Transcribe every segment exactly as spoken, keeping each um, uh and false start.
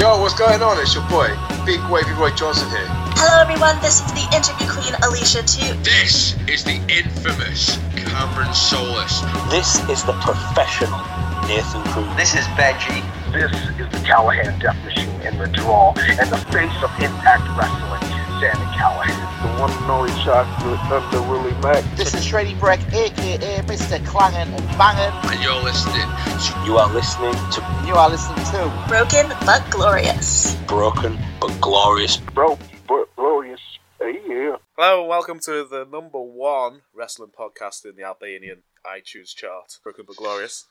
Yo, what's going on? It's your boy, Big Wavy Roy Johnson here. Hello everyone, this is the interview queen Alicia too. This is the infamous Cameron Solis. This is the professional Nathan Cruz. This is Veggie. This is the Callahan Death Machine in the draw, and the face of Impact Wrestling, Sami Callihan. The one and only chocolate Thunder Willie Mack. This is Shreddy Breck, aka Mister Clangin' and Bangin'. And you're listening to... You are listening to... You are listening to... Broken but Glorious. Broken but Glorious. Broken but Glorious. Hey, yeah. Hello and welcome to the number one wrestling podcast in the Albanian iTunes chart, Broken but Glorious.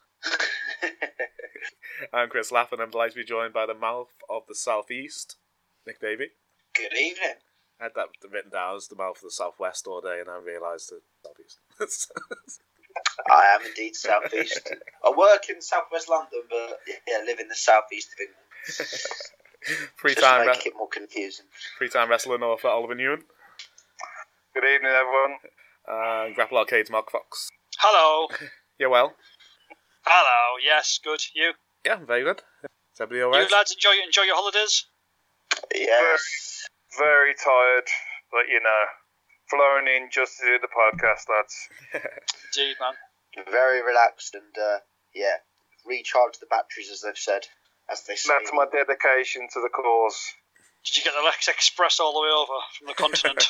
I'm Chris Laff and I'm delighted to be joined by the mouth of the Southeast, Nick Davey. Good evening. I had that written down as the mouth of the Southwest all day and I realised the Southeast. I am indeed Southeast. I work in Southwest London, but yeah, live in the Southeast of England. Free Just time, to make re- it more confusing. free time wrestling author Oliver Newen. Good evening, everyone. And Grapple Arcade's Mark Fox. Hello. Yeah, well. Hello. Yes, good. You? Yeah, very good. Is everybody alright? You lads enjoy enjoy your holidays? Yes. Very tired, but you know, flown in just to do the podcast, lads. Indeed, man. Very relaxed and, uh, yeah, recharge the batteries, as they've said. As they say. That's my dedication to the cause. Did you get the Lex Express all the way over from the continent?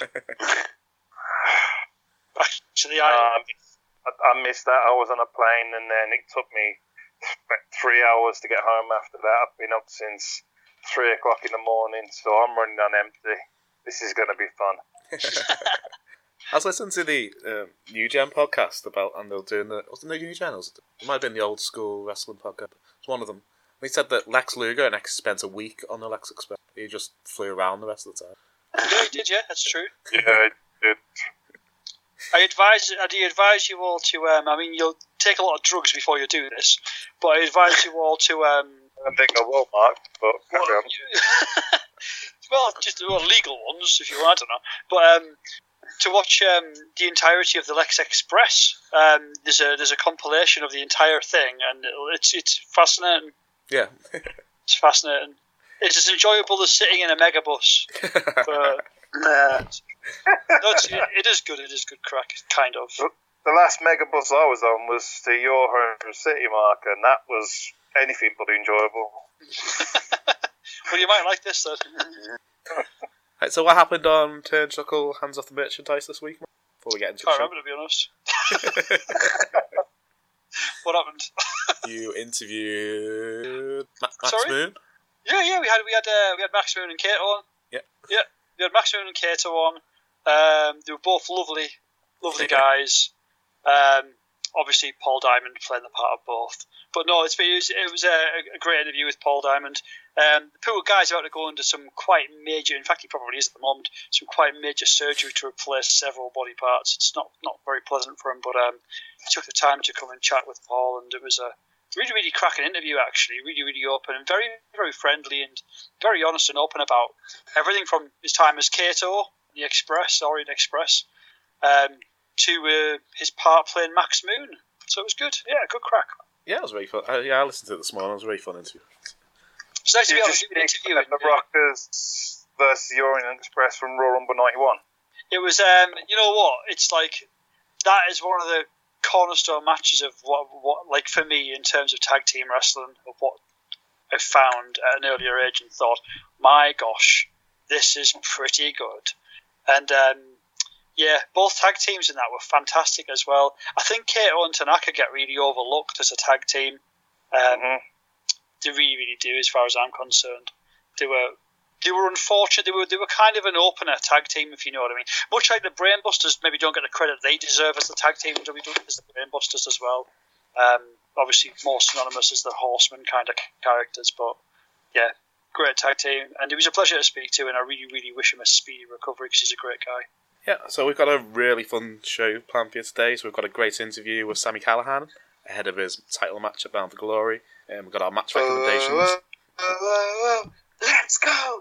Back to the island? Um, I, I missed that. I was on a plane and then it took me about three hours to get home after that. I've been up since three o'clock in the morning, so I'm running on empty. This is going to be fun. I was listening to the um, New Gen podcast about, and they were doing the, was it the New Gen? Or was it, it might have been the old school wrestling podcast. It's one of them. He said that Lex Luger and X spent a week on the Lex Express. He just flew around the rest of the time. Yeah, he did, yeah, that's true. Yeah, it, it, I advise, I do advise you all to, um, I mean, you'll take a lot of drugs before you do this, but I advise you all to, um... I don't think I will, Mark, but... Well, you, well just well, legal ones, if you want, I don't know. But, um... to watch um, the entirety of the Lex Express. Um, there's a there's a compilation of the entire thing, and it's it's fascinating. Yeah, it's fascinating. It's as enjoyable as sitting in a megabus. But, uh, no, it's, it, it is good. It is good crack, kind of. The last megabus I was on was to your home city, Mark, and that was anything but enjoyable. Well, you might like this, then. Right, so what happened on Turnchuckle Hands Off the Merchandise this week? Before we get into I the show. remember, to be honest. What happened? You interviewed Ma- Max Sorry? Moon. Yeah, yeah, we had we had uh, we had Max Moon and Kato on. Yeah, yeah, we had Max Moon and Kato on. Um, they were both lovely, lovely guys. Um, obviously, Paul Diamond playing the part of both. But no, it's been, it was, it was a, a great interview with Paul Diamond. Um, the poor guy's about to go into some quite major, in fact he probably is at the moment, some quite major surgery to replace several body parts. It's not, not very pleasant for him, but um, he took the time to come and chat with Paul, and it was a really, really cracking interview actually, really, really open and very, very friendly and very honest and open about everything from his time as Kato, the Express, Orient Express, um, to uh, his part playing Max Moon. So it was good, yeah, good crack. Yeah, it was very fun. Uh, yeah, I listened to it this morning. It was a very fun interview. It's nice to be able to do an interview. The Rockers versus the Orient Express from Raw Rumble ninety-one. It was, um, you know what? It's like that is one of the cornerstone matches of what, what, like for me, in terms of tag team wrestling, of what I found at an earlier age and thought, my gosh, this is pretty good. And um, yeah, both tag teams in that were fantastic as well. I think Kato and Tanaka get really overlooked as a tag team. Um, mm-hmm. They really, really do, as far as I'm concerned. They were, they were unfortunate. They were, they were kind of an opener tag team, if you know what I mean. Much like the Brainbusters, maybe don't get the credit they deserve as the tag team in W W E as the Brainbusters as well. Um, obviously, more synonymous as the Horsemen kind of characters, but yeah, great tag team. And it was a pleasure to speak to, and I really, really wish him a speedy recovery because he's a great guy. Yeah, so we've got a really fun show planned for you today. So we've got a great interview with Sami Callihan ahead of his title match at Bound for Glory. And we've got our match recommendations. Whoa, whoa, whoa. Let's go!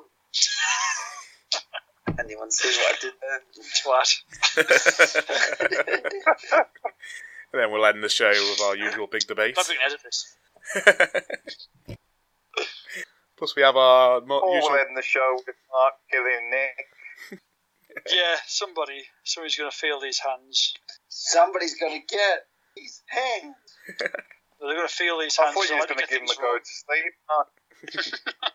Anyone see what I did there? Twat. And then we'll end the show with our usual big debate. I'm not going to edit this. Plus, we have our more Paul usual. in the show with Mark killing Nick. Yeah, somebody, somebody's going to feel these hands. Somebody's going to get these hands. They're going to feel these I hands. thought you was so going to get give him a things go wrong. to sleep. Mark.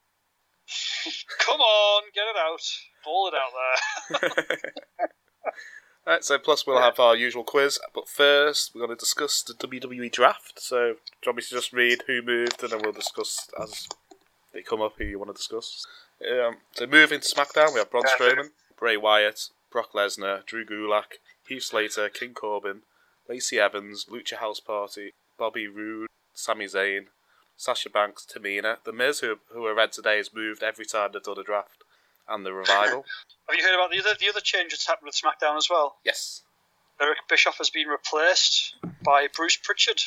Come on, get it out. Ball it out there. Alright, so plus we'll have our usual quiz, but first we're going to discuss the W W E draft. So, do you want me to just read who moved, and then we'll discuss as they come up who you want to discuss? Um, so, moving to SmackDown, we have Braun Strowman, Bray Wyatt, Brock Lesnar, Drew Gulak, Heath Slater, King Corbin, Lacey Evans, Lucha House Party, Bobby Roode, Sami Zayn, Sasha Banks, Tamina. The Miz, who who are read today, has moved every time they've done a draft, and the Revival. Have you heard about the other the other change that's happened with SmackDown as well? Yes. Eric Bischoff has been replaced by Bruce Pritchard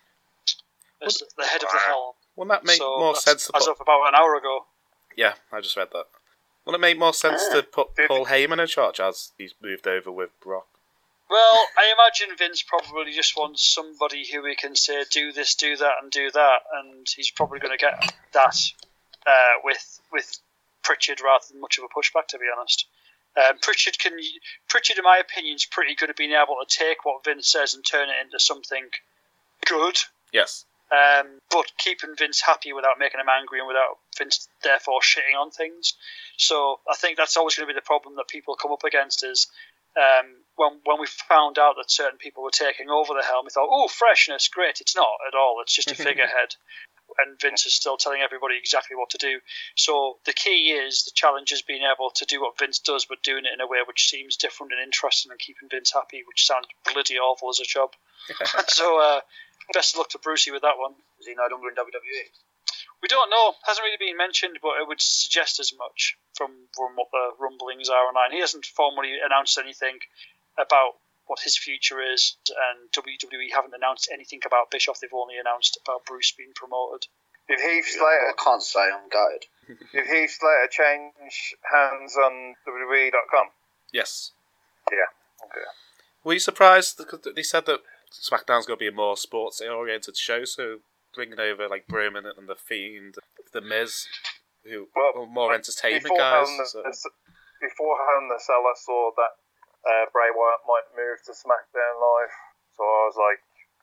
as the head of the helm. Wouldn't that make so more that's sense to as put... of about an hour ago. Yeah, I just read that. Wouldn't it make more sense to put Paul Heyman in charge as he's moved over with Brock? Well, I imagine Vince probably just wants somebody who he can say, do this, do that, and do that, and he's probably going to get that uh, with with Pritchard rather than much of a pushback, to be honest. Um, Pritchard can, Pritchard, in my opinion, is pretty good at being able to take what Vince says and turn it into something good. Yes. Um, but keeping Vince happy without making him angry and without Vince therefore shitting on things. So I think that's always going to be the problem that people come up against is um, when when we found out that certain people were taking over the helm, we thought, oh, freshness, great. It's not at all. It's just a figurehead. And Vince is still telling everybody exactly what to do. So the key is, the challenge is being able to do what Vince does, but doing it in a way which seems different and interesting and keeping Vince happy, which sounds bloody awful as a job. so uh, best of luck to Brucey with that one. Is he no longer in W W E? We don't know. Hasn't really been mentioned, but it would suggest as much from, from what the rumblings are online. He hasn't formally announced anything about what his future is, and W W E haven't announced anything about Bischoff. They've only announced about Bruce being promoted. Did Heath Slater? I can't say I'm gutted. Did Heath Slater change hands on W W E dot com? Yes. Yeah. Okay. Were you surprised? Because they said that SmackDown's going to be a more sports-oriented show, so bringing over like Broman and The Fiend, The Miz, who well, are more entertainment before guys. Hell in the, So. Before Hell in the Cell, I saw that uh, Bray Wyatt might move to SmackDown Live, so I was like,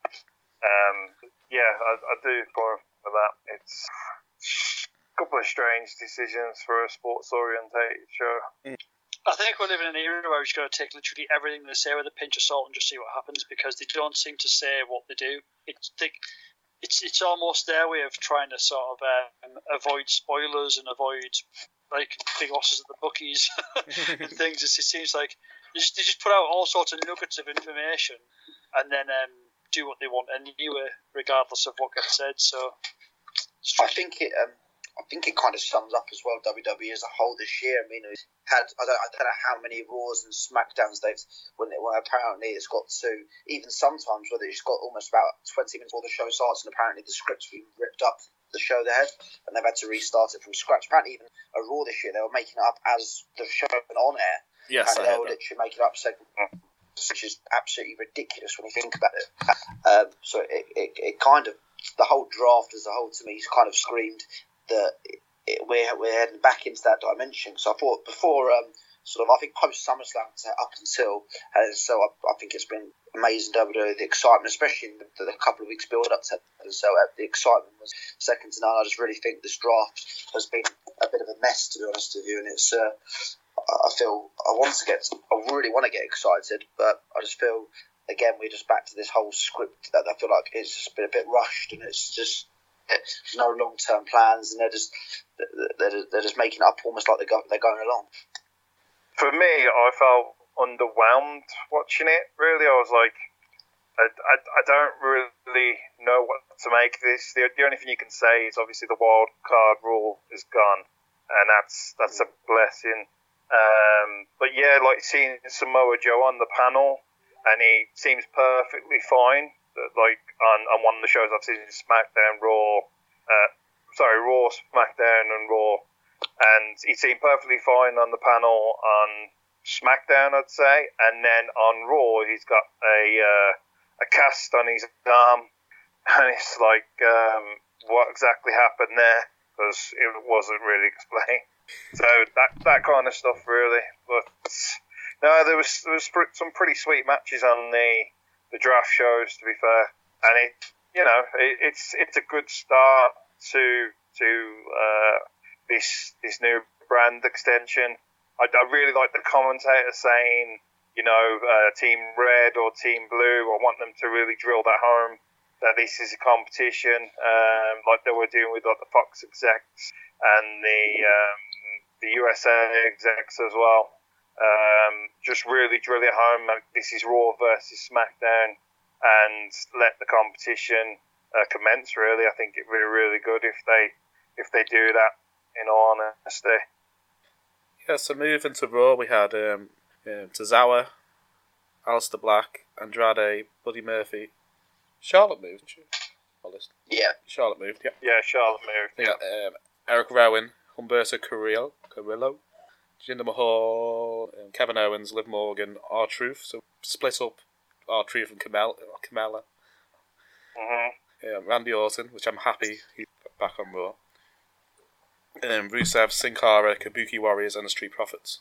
um, yeah, I, I do for that. It's a couple of strange decisions for a sports-orientated show. Mm. I think we're living in an era where we've got to take literally everything they say with a pinch of salt and just see what happens, because they don't seem to say what they do. It's they, it's it's almost their way of trying to sort of um, avoid spoilers and avoid like big losses at the bookies and things. It seems like they just, they just put out all sorts of nuggets of information and then um, do what they want anyway, regardless of what gets said. So I think it. Um, I think it kind of sums up as well W W E as a whole this year. I mean, it had I don't, I don't know how many Raws and Smackdowns they've when it, well, apparently it's got to even sometimes where it's got almost about twenty minutes before the show starts, and apparently the script's been ripped up the show they had, and they've had to restart it from scratch. Apparently, even a Raw this year they were making it up as the show went on air. Yes, and I they heard were that. literally making it up segment, which is absolutely ridiculous when you think about it. Um, so it, it it kind of the whole draft as a whole to me kind of screamed that. It, It, we're we're heading back into that dimension. So I thought before, um, sort of, I think post SummerSlam up until, uh, so I, I think it's been amazing. W W E, the excitement, especially in the, the couple of weeks build up to, so uh, the excitement was second to none. I just really think this draft has been a bit of a mess, to be honest with you. And it's, uh, I feel I want to get, I really want to get excited, but I just feel again we're just back to this whole script that I feel like it's just been a bit rushed, and it's just. There's no long-term plans, and they're just they're, they're just making it up almost like they're, go, they're going along. For me, I felt underwhelmed watching it. Really, I was like, I, I, I don't really know what to make of this. The, the only thing you can say is obviously the wild card rule is gone, and that's that's a blessing. Um, but yeah, like seeing Samoa Joe on the panel, and he seems perfectly fine. Like on, on one of the shows I've seen, SmackDown, Raw, uh, sorry, Raw, SmackDown, and Raw, and he seemed perfectly fine on the panel on SmackDown, I'd say, and then on Raw he's got a uh, a cast on his arm, and it's like, um, what exactly happened there? because it wasn't really explained. So that that kind of stuff really. But no, there was there was some pretty sweet matches on the the draft shows, to be fair, and it you know it, it's it's a good start to to uh, this this new brand extension. I, I really like the commentator saying, you know, uh, Team Red or Team Blue. I want them to really drill that home, that this is a competition, um, like they were doing with like the Fox execs and the um, the U S A execs as well. Um, just really drill it home. Like, this is Raw versus SmackDown, and let the competition uh, commence. Really, I think it'd be really good if they if they do that. In all honesty. Yeah. So moving to Raw, we had um, um, Tozawa, Aleister Black, Andrade, Buddy Murphy. Charlotte moved, didn't she? Yeah. Charlotte moved, yeah. Yeah, Charlotte moved. Yeah. Um, Eric Rowan, Humberto Carrillo, Carrillo, Jinder Mahal, um, Kevin Owens, Liv Morgan, R-Truth. So split up R-Truth and Camel, Camella. Mm-hmm. Yeah, Randy Orton, which I'm happy he's back on Raw. Um, Rusev, Sin Cara, Kabuki Warriors, and the Street Profits.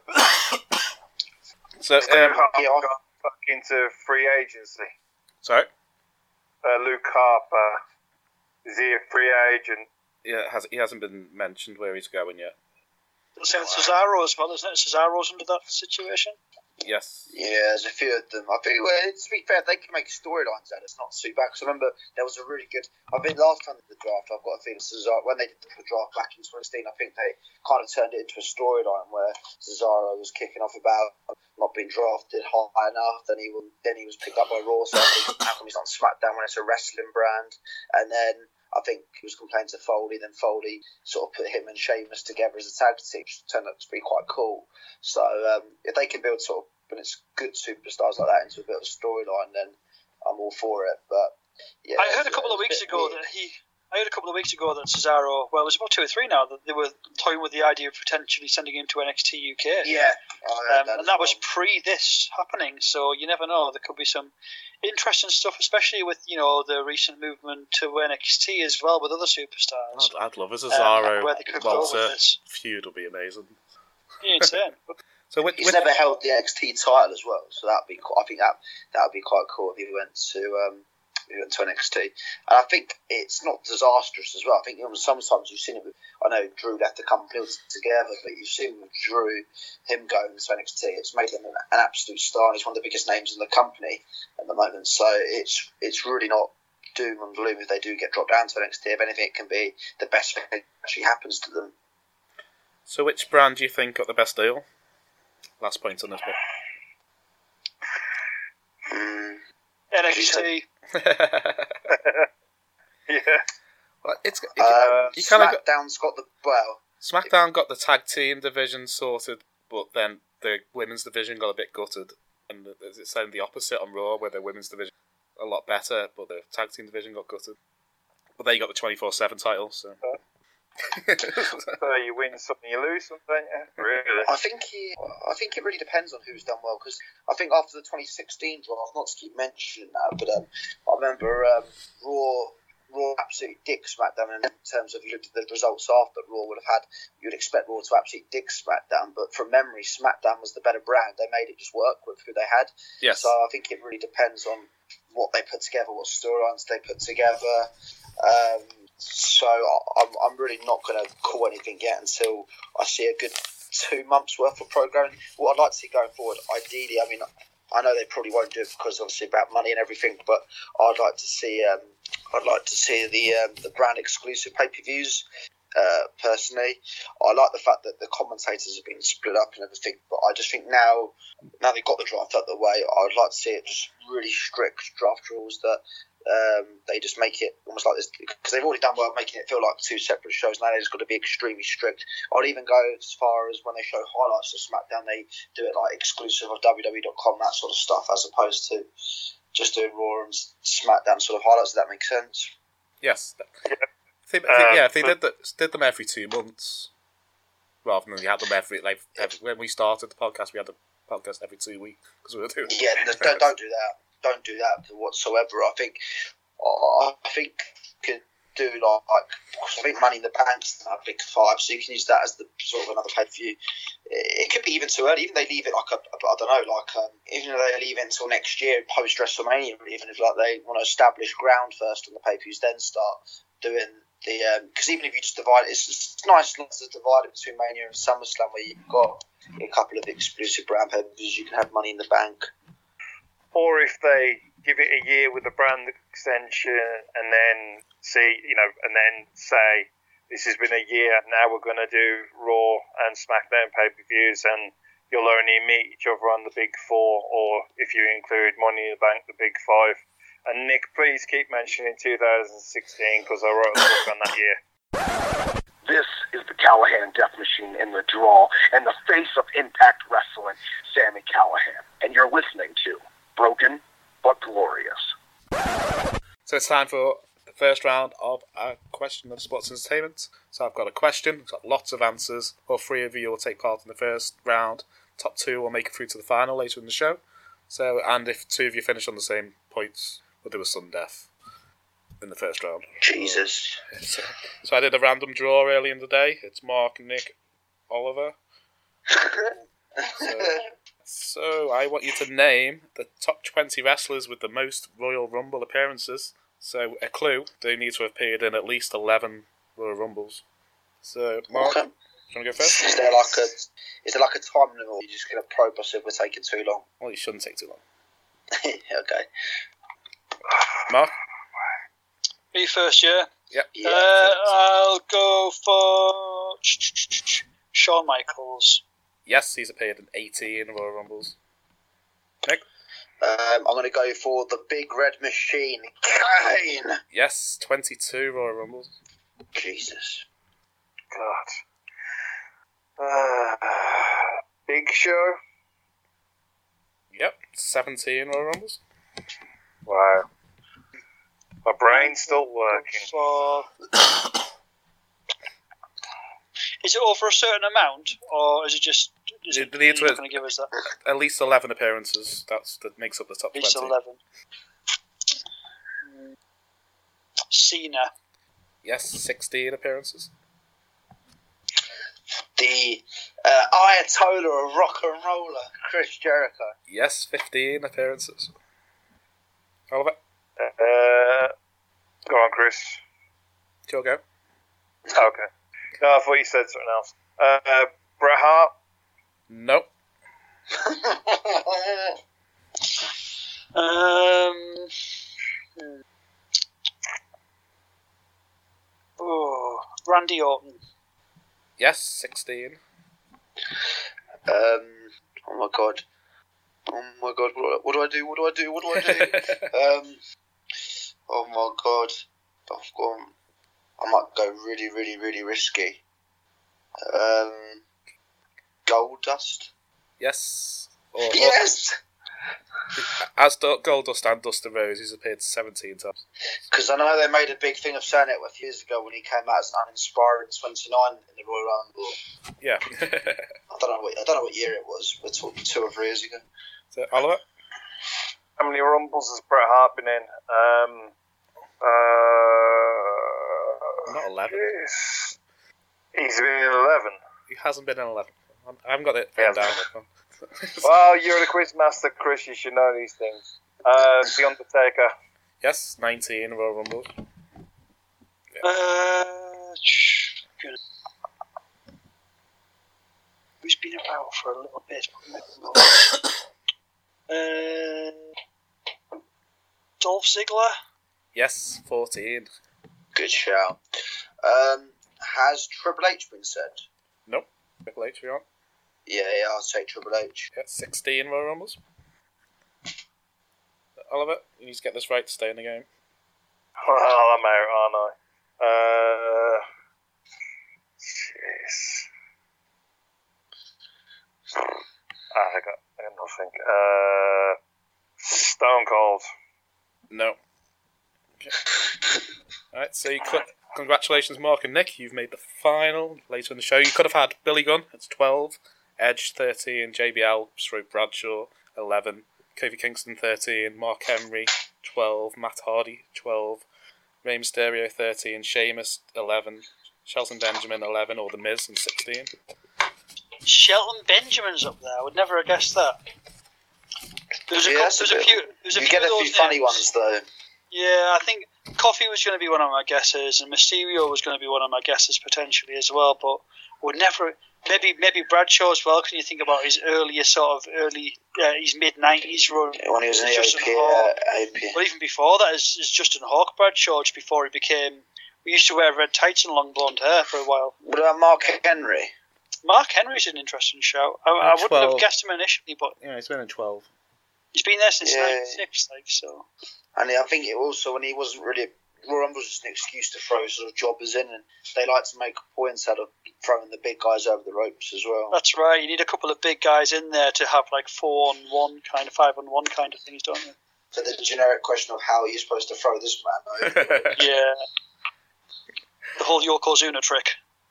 So, um, Luke got back into free agency. Sorry? Uh, Luke Harper, is he a free agent? Yeah, has he hasn't been mentioned where he's going yet. Same with Cesaro as well, isn't it? Cesaro's under that situation. Yes. Yeah, there's a few of them. I think, well, to be fair, they can make storylines out of it. It's not too bad. Because I remember there was a really good. I think last time they did the draft, I've got a feeling Cesaro, when they did the draft back in twenty sixteen, I think they kind of turned it into a storyline where Cesaro was kicking off about not being drafted high enough. Then he was, then he was picked up by Raw. So I think, how come he's on SmackDown when it's a wrestling brand? And then I think he was complaining to Foley. Then Foley sort of put him and Sheamus together as a tag team, which turned out to be quite cool. So um, if they can build sort of when it's good superstars like that into a bit of a storyline, then I'm all for it. But yeah, I heard a couple of weeks ago weird. that he. I heard a couple of weeks ago that Cesaro, well, it was about two or three now, that they were toying with the idea of potentially sending him to N X T U K. Yeah, um, that and that well. was pre this happening, so you never know. There could be some interesting stuff, especially with you know the recent movement to N X T as well with other superstars. I'd, I'd love a Cesaro um, where they could Walter go with this. feud would be amazing. Yeah, insane. So with, he's with, never held the N X T title as well, so that'd be. I think that that would be quite cool if he went to. Um, He went to N X T, and I think it's not disastrous as well. I think you know, sometimes you've seen it with. I know Drew left the company together, but you've seen with Drew him going to N X T. It's made him an, an absolute star. He's one of the biggest names in the company at the moment. So it's it's really not doom and gloom if they do get dropped down to N X T. If anything, it can be the best thing that actually happens to them. So which brand do you think got the best deal? Last point on this bit. Hmm. N X T. Yeah. Well, it's it, um, you kind of SmackDown's got, got the well. SmackDown got the tag team division sorted, but then the women's division got a bit gutted, and it's saying the opposite on Raw, where the women's division a lot better, but the tag team division got gutted. But they got the twenty-four seven title, so. So you win something, you lose something, don't you? Really? I think he, I think it really depends on who's done well, because I think after the twenty sixteen draft, not to keep mentioning that, but um, I remember um, Raw, Raw absolutely dick SmackDown, and in terms of you looked at the results after, Raw would have had, you'd expect Raw to absolutely dick SmackDown, but from memory, SmackDown was the better brand. They made it just work with who they had. Yes. So I think it really depends on what they put together, what storylines they put together. Um, So I'm I'm really not going to call anything yet until I see a good two months worth of programming. What I'd like to see going forward, ideally, I mean, I know they probably won't do it because obviously about money and everything, but I'd like to see um, I'd like to see the um, the brand exclusive pay per views. Uh, personally, I like the fact that the commentators have been split up and everything, but I just think now now they've got the draft out of the way, I'd like to see it just really strict draft rules that. Um, they just make it almost like this because they've already done well making it feel like two separate shows. Now they've just got to be extremely strict. I'd even go as far as when they show highlights of SmackDown, they do it like exclusive of W W E dot com, that sort of stuff, as opposed to just doing Raw and SmackDown sort of highlights. Does that make sense? Yes. I think, I think, yeah, if they did, the, did them every two months rather than we had them every, like, every when we started the podcast, we had the podcast every two weeks because we were doing. Yeah, don't, don't do that. Don't do that whatsoever. I think, I think do like, like I think Money in the Bank's a big five, so you can use that as the sort of another pay per view. It could be even too early. Even they leave it like a, I don't know, like um, even if they leave it until next year post WrestleMania, even if like they want to establish ground first on the pay per views, then start doing the because um, even if you just divide it, it's, it's nice to divide it between Mania and SummerSlam where you've got a couple of exclusive brand pay per views. You can have Money in the Bank, or if they give it a year with a brand extension and then see, you know, and then say, this has been a year, now we're going to do Raw and SmackDown pay-per-views and you'll only meet each other on the Big Four, or if you include Money in the Bank, the Big Five. And Nick, please keep mentioning two thousand sixteen because I wrote a book on that year. This is the Callahan Death Machine in the draw and the face of Impact Wrestling, Sami Callihan. And you're listening to Broken but Glorious. So it's time for the first round of a question of sports entertainment. So I've got a question, it's got lots of answers. All three of you will take part in the first round. Top two will make it through to the final later in the show. So, and if two of you finish on the same points, we'll do a sudden death in the first round. Jesus. So, so I did a random draw early in the day. It's Mark, Nick, Oliver. So, so I want you to name the top twenty wrestlers with the most Royal Rumble appearances. So a clue, they need to have appeared in at least eleven Royal Rumbles. So Mark, okay. Do you want to go first? Is there like a is there like a time limit, or are you just going to probe us if we're taking too long? Well, it shouldn't take too long. Okay. Mark? Me first, yeah? Yep. Yeah, uh, I'll go for Shawn Michaels. Yes, he's appeared in eighteen Royal Rumbles. Nick? Um, I'm going to go for the Big Red Machine, Kane. Yes, twenty-two Royal Rumbles. Jesus. God. Uh, Big Show? Yep, seventeen Royal Rumbles. Wow. My brain's still working. For... Is it over a certain amount, or is it just... Is it, They need to you're not going to give us that? At least eleven appearances. That's that makes up the top At least twenty. eleven. Mm. Cena. Yes, sixteen appearances. The uh, Ayatollah of rock and roller, Chris Jericho. Yes, fifteen appearances. Oliver? Uh, go on, Chris. Your go. Okay. No, I thought you said something else. Uh, uh, Bret Hart? Nope. um. hmm. Oh, Randy Orton. Yes, sixteen. Um. Oh my god. Oh my god. What do I, what do I do? What do I do? What do I do? um. Oh my god. I've gone. I might go really, really, really risky. Um. Goldust. Yes. Or, or, Yes. as Do- Goldust and Dustin Rose, he's appeared seventeen times. Because I know they made a big thing of saying it a few years ago when he came out as an uninspiring twenty-nine in the Royal Rumble. Yeah. I don't know what I don't know what year it was. We're talking two or three years ago. So, Oliver? How many Rumbles has Bret Hart been in? Um, uh, Not eleven. Yes. He's been in eleven. He hasn't been in eleven. I haven't got it He written down. Well, you're the quiz master, Chris. You should know these things. Uh, The Undertaker. Yes, nineteen Royal Rumbles. Uh, sh- good. Who's been about for a little bit? uh, Dolph Ziggler. Yes, fourteen. Good shout. Um, has Triple H been said? Nope. Triple H, we on? Yeah, yeah, I'll say Triple H. Yeah, sixteen Royal Rumbles. Oliver, you need to get this right to stay in the game. Well, I'm out, aren't I? Uh, jeez. Ah, I got, I got nothing. Uh, Stone Cold. No. Okay. Alright, so you could, congratulations, Mark and Nick. You've made the final later in the show. You could have had Billy Gunn, it's twelve. Edge, thirteen. J B L, stroke Bradshaw, eleven. Kofi Kingston, thirteen. Mark Henry, twelve. Matt Hardy, twelve. Rey Mysterio thirteen, Sheamus eleven, Shelton Benjamin eleven, or The Miz in sixteen. Shelton Benjamin's up there. I would never have guessed that. There was a, Yeah, couple, that's there was a a bit- few. There was a You few get of a those few funny names. ones though. Yeah, I think Coffee was going to be one of my guesses, and Mysterio was going to be one of my guesses potentially as well. But would never. Maybe maybe Bradshaw as well. Can you think about his earlier sort of early, uh, his mid nineties run When he was in the Justin A P, Hawk. uh, A P. Well, even before that, is, is Justin Hawk Bradshaw just before he became. We used to wear red tights and long blonde hair for a while. What about Mark Henry? Mark Henry's an interesting shout. I, I wouldn't twelve. have guessed him initially, but Yeah, he's been in twelve. he's been there since Yeah. ninety-six, like so. And I think it also when he wasn't really Royal Rumble was just an excuse to throw sort of jobbers in, and they like to make points out of throwing the big guys over the ropes as well. That's right. You need a couple of big guys in there to have like four on one kind of, five on one kind of things, don't you? So the generic question of how are you supposed to throw this man over? the ropes? Yeah. The whole Yokozuna trick.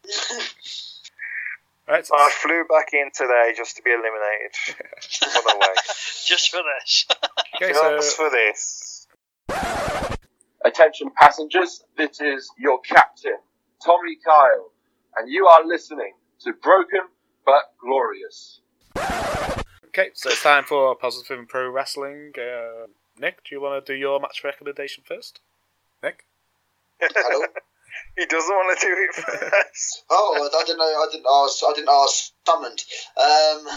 Right, I flew back in today just to be eliminated. What a way. Just for this. okay, so Just for this. Attention passengers, this is your captain, Tommy Kyle, and you are listening to Broken But Glorious. okay, so it's time for Positive in Pro Wrestling. Uh, Nick, do you want to do your match recommendation first? Nick? Hello? He doesn't want to do it first. Oh, I didn't know. I didn't ask. I didn't ask. Summoned. Um,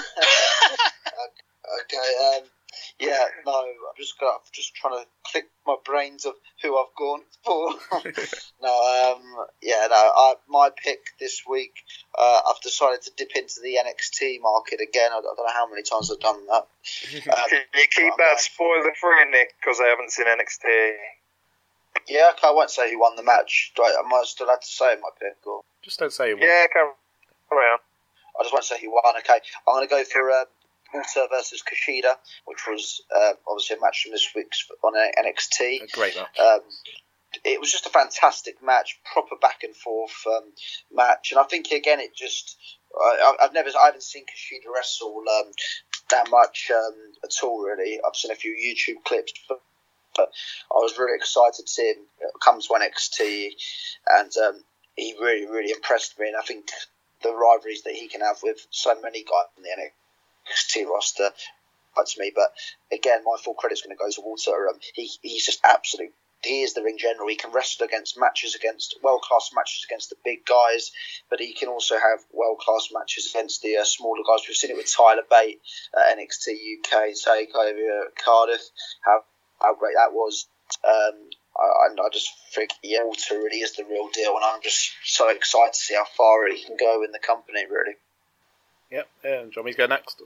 okay. Um, yeah. No. I'm just got. Just trying to click my brains of who I've gone for. no. Um. Yeah. No. I, my pick this week. Uh, I've decided to dip into the N X T market again. I don't know how many times I've done that. Um, Can you keep but, that uh, spoiler free, Nick? Because I haven't seen N X T. Yeah. Okay, I won't say who won the match. Do I, I might still have to say my pick. Or Just don't say one. Yeah, come around. I just won't say who won. Okay. I'm going to go for. Uh, Walter versus Kushida, which was uh, obviously a match from this week's on N X T. A great match. Um, it was just a fantastic match, proper back and forth um, match, and I think again it just I, I've never I haven't seen Kushida wrestle um, that much um, at all really. I've seen a few YouTube clips, but, but I was really excited to see him come to N X T, and um, he really really impressed me, and I think the rivalries that he can have with so many guys in the N X T N X T roster to me, but again, my full credit's going to go to Walter. Um, he he's just absolute. He is the ring general. He can wrestle against matches against world class matches against the big guys, but he can also have world class matches against the uh, smaller guys. We've seen it with Tyler Bate at N X T U K Takeover at Cardiff. How how great that was. Um, I, I just think yeah, Walter really is the real deal, and I'm just so excited to see how far he can go in the company. Really. Yep, yeah, do you want me to go next?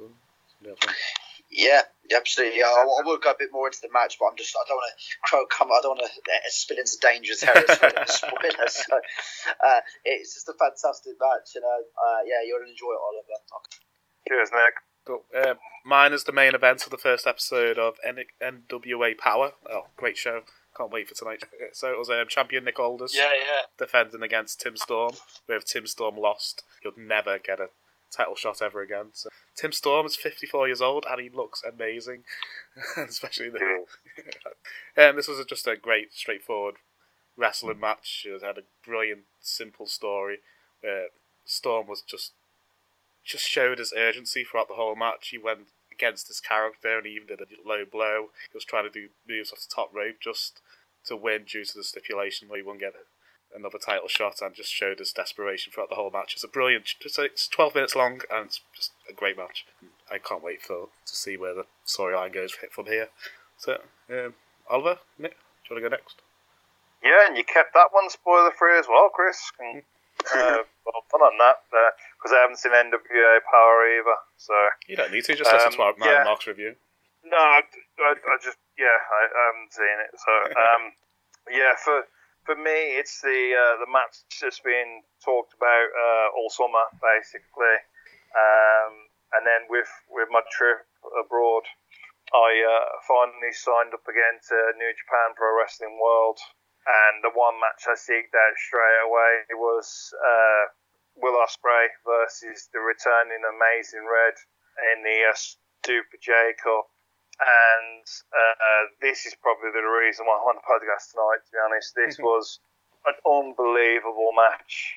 Yeah, absolutely. Yeah, I, I will go a bit more into the match, but I'm just I don't want to crow come. I don't want to spill into dangerous territory with the spoilers. So uh, it's just a fantastic match, and uh, uh, yeah, you'll enjoy it, Oliver. Cheers, Nick. Cool. Uh, mine is the main event of the first episode of N W A Power. Oh, great show. Can't wait for tonight. So it was um, champion Nick Aldis Yeah, yeah. defending against Tim Storm. Where if Tim Storm lost, he'll never get a title shot ever again. So Tim Storm is fifty-four years old and he looks amazing. Especially the... And this was just a great, straightforward wrestling match. It had a brilliant, simple story where Storm was just just showed his urgency throughout the whole match. He went against his character and he even did a low blow. He was trying to do moves off the top rope just to win due to the stipulation where he wouldn't get another title shot, and just showed his desperation throughout the whole match. It's a brilliant, it's twelve minutes long and it's just a great match. I can't wait for to see where the storyline goes from here. So, um, Oliver, Nick, do you want to go next? Yeah, and you kept that one spoiler free as well, Chris. And, uh, well done on that, because uh, I haven't seen N W A Power either. So you don't need to, just listen um, to our yeah. Mark's review. No, I, I, I just yeah, I, I haven't seen it. So um, yeah, for for me, it's the uh, the match that's been talked about uh, all summer, basically. Um, and then with with my trip abroad, I uh, finally signed up again to New Japan Pro Wrestling World. And the one match I seeked out straight away was uh, Will Ospreay versus the returning Amazing Red in the uh, Super J Cup. and uh, this is probably the reason why I'm on the podcast tonight, to be honest. This was an unbelievable match.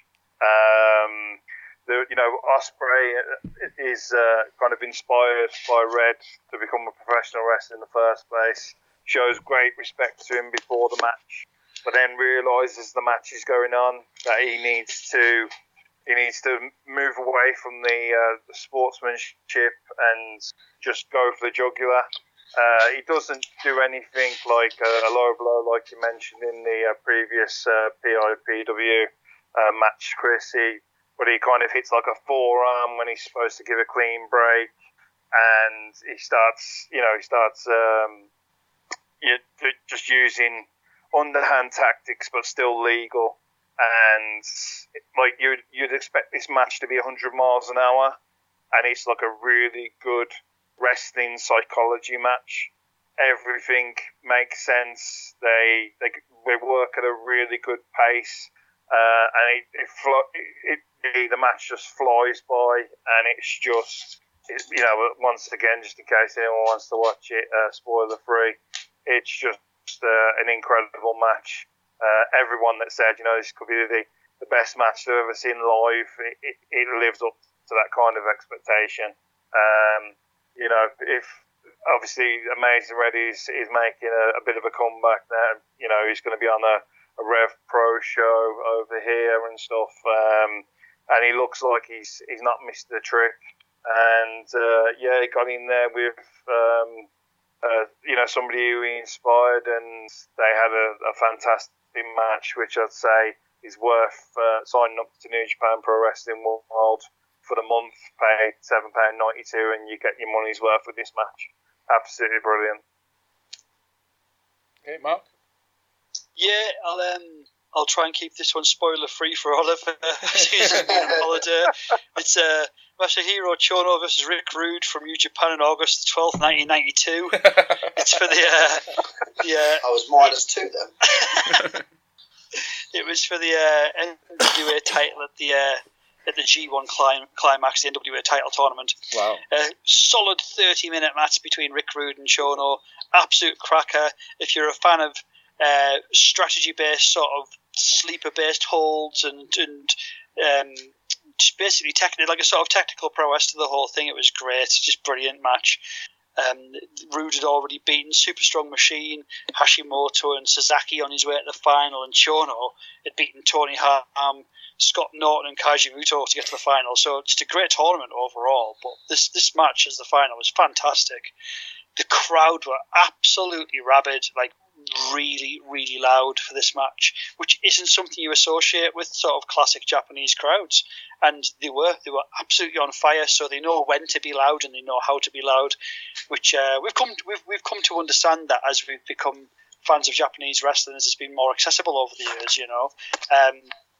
Um, the, you know, Ospreay is uh, kind of inspired by Red to become a professional wrestler in the first place, shows great respect to him before the match, but then realises the match is going on, that he needs to he needs to move away from the, uh, the sportsmanship and just go for the jugular. Uh, he doesn't do anything like a, a low blow like you mentioned in the uh, previous uh, P I P W uh, match, Chris. He, but he kind of hits like a forearm when he's supposed to give a clean break, and he starts, you know, he starts um, you, just using underhand tactics, but still legal. And like you'd you'd expect this match to be one hundred miles an hour, and it's like a really good wrestling psychology match. Everything makes sense. They they, they work at a really good pace, uh, and it, it, it, it the match just flies by, and it's just it, you know once again, just in case anyone wants to watch it, uh, spoiler free, it's just uh, an incredible match. Uh, everyone that said, you know, this could be the, the best match they've ever seen live, it, it, it lives up to that kind of expectation. Um, you know, if obviously Amazing Red is, is making a, a bit of a comeback now, you know, he's going to be on a, a Rev Pro show over here and stuff, um, and he looks like he's he's not missed the trick. And uh, yeah, he got in there with. Um, Uh, you know, somebody who he inspired, and they had a, a fantastic match, which I'd say is worth uh, signing up to New Japan Pro Wrestling World for the month. Pay seven pounds ninety-two and you get your money's worth with this match. Absolutely brilliant. Okay, Mark? Yeah, I'll um, I'll try and keep this one spoiler free for Oliver. He's been on holiday. It's uh, Masahiro Chono versus Rick Rude from New Japan on August the twelfth, nineteen ninety-two. It's for the uh, the. Uh, I was minus two then. It was for the uh, N W A title at the uh, at the G one clim- climax, the N W A title tournament. Wow! A solid thirty minute match between Rick Rude and Chono. Absolute cracker. If you're a fan of uh, strategy based sort of sleeper based holds and and um, just basically technical, like a sort of technical prowess to the whole thing, it was great. Just brilliant match. Um, Rude had already beaten Super Strong Machine, Hashimoto, and Sasaki on his way to the final, and Chono had beaten Tony Ham, Scott Norton, and Kaiji Muto to get to the final. So just a great tournament overall. But this this match as the final was fantastic. The crowd were absolutely rabid, like really, really loud for this match, which isn't something you associate with sort of classic Japanese crowds. And they were they were absolutely on fire, so they know when to be loud and they know how to be loud, which uh, we've come to, we've we've come to understand that as we've become fans of Japanese wrestling, as it's been more accessible over the years. You know, um,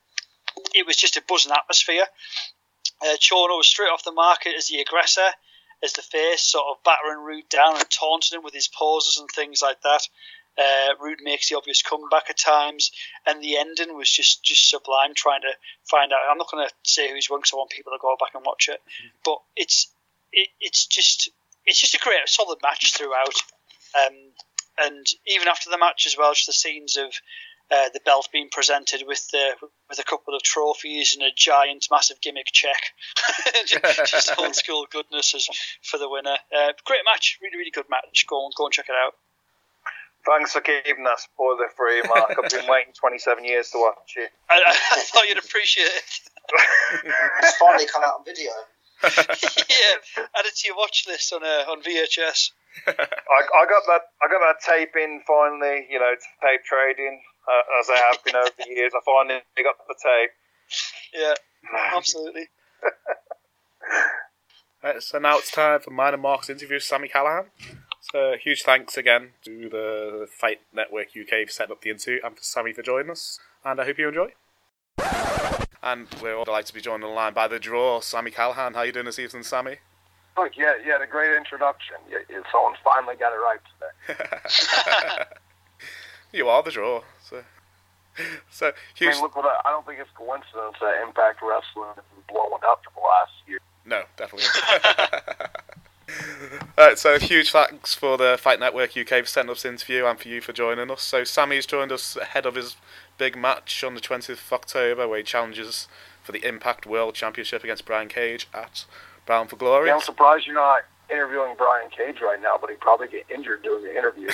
it was just a buzzing atmosphere. Uh, Chono was straight off the market as the aggressor, as the face, sort of battering Rude down and taunting him with his poses and things like that. Uh, Rude makes the obvious comeback at times, and the ending was just, just sublime. Trying to find out, I'm not going to say who's won because I want people to go back and watch it, but it's it, it's just it's just a great, solid match throughout. Um, and even after the match as well, just the scenes of uh, the belt being presented with the with a couple of trophies and a giant, massive gimmick check, just, just old school goodness as, for the winner. Uh, great match, really, really good match. Go on, go and check it out. Thanks for keeping that spoiler free, Mark. I've been waiting twenty-seven years to watch it. I, I thought you'd appreciate it. It's finally come out on video. Yeah, add it to your watch list on uh, on V H S. I, I got that. I got that tape in finally. You know, tape trading uh, as I have been over the years. I finally got the tape. Yeah, absolutely. Right, so now it's time for mine and Mark's interview with Sami Callihan. So huge thanks again to the Fight Network U K for setting up the interview and for Sami for joining us. And I hope you enjoy. And we're all delighted to be joined on the line by the draw, Sami Callihan. How are you doing this evening, Sami? Look, yeah, you had a great introduction. You, you, someone finally got it right today. You are the draw. So, so huge. I mean, look, what I, I don't think it's coincidence that Impact Wrestling has been blowing up for the last year. No, definitely. uh, Right, so huge thanks for the Fight Network U K for setting up this interview and for you for joining us. So Sammy's joined us ahead of his big match on the twentieth of October where he challenges for the Impact World Championship against Brian Cage at Bound for Glory. Yeah, I'm surprised you're not interviewing Brian Cage right now, but he'd probably get injured doing the interview.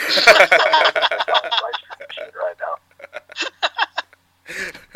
right now.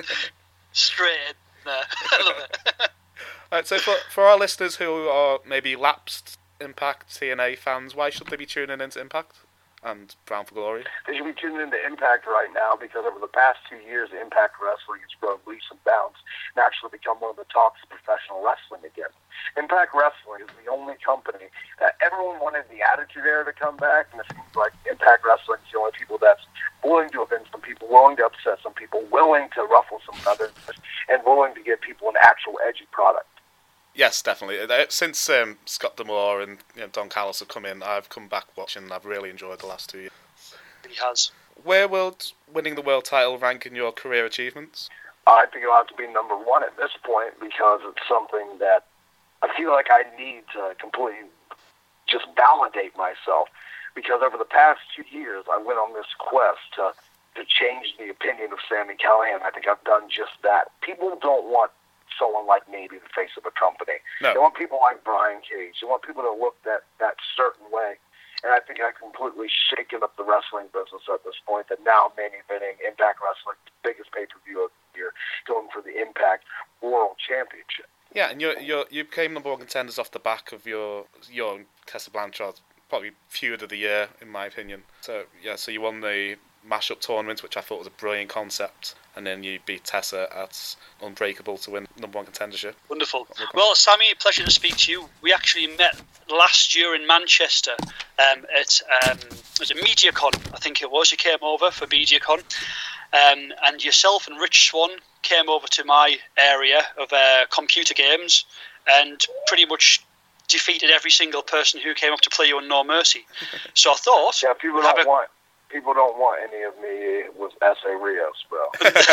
Straight in there. I love it. Right, so for, for our listeners who are maybe lapsed Impact T N A fans, why should they be tuning into Impact and Bound for Glory? They should be tuning into Impact right now because over the past two years, Impact Wrestling has grown leaps and bounds and actually become one of the tops of professional wrestling again. Impact Wrestling is the only company that everyone wanted the Attitude Era to come back, and it seems like Impact Wrestling is the only people that's willing to offend some people, willing to upset some people, willing to ruffle some feathers, and willing to give people an actual edgy product. Yes, definitely. Since um, Scott D'Amore and you know, Don Callis have come in, I've come back watching and I've really enjoyed the last two years. He has. Where will winning the world title rank in your career achievements? I think it'll have to be number one at this point because it's something that I feel like I need to completely just validate myself. Because over the past two years, I went on this quest to, to change the opinion of Sami Callihan. I think I've done just that. People don't want someone like me be the face of a company. No. They want people like Brian Cage. They want people to look that, that certain way. And I think I completely shaken up the wrestling business at this point, that now main eventing Impact Wrestling, the biggest pay-per-view of the year, going for the Impact World Championship. Yeah, and you you you became number one contenders off the back of your your Tessa Blanchard, probably feud of the year in my opinion. So yeah, so you won the mashup tournament, which I thought was a brilliant concept, and then you beat Tessa at Unbreakable to win number one contendership. Wonderful. Well, Sammy, pleasure to speak to you. We actually met last year in Manchester um, at um, it was a MediaCon, I think it was. You came over for MediaCon, um, and yourself and Rich Swan came over to my area of uh, computer games and pretty much defeated every single person who came up to play you on No Mercy. So I thought, yeah, people don't a... want. People don't want any of me with S A Rios, bro.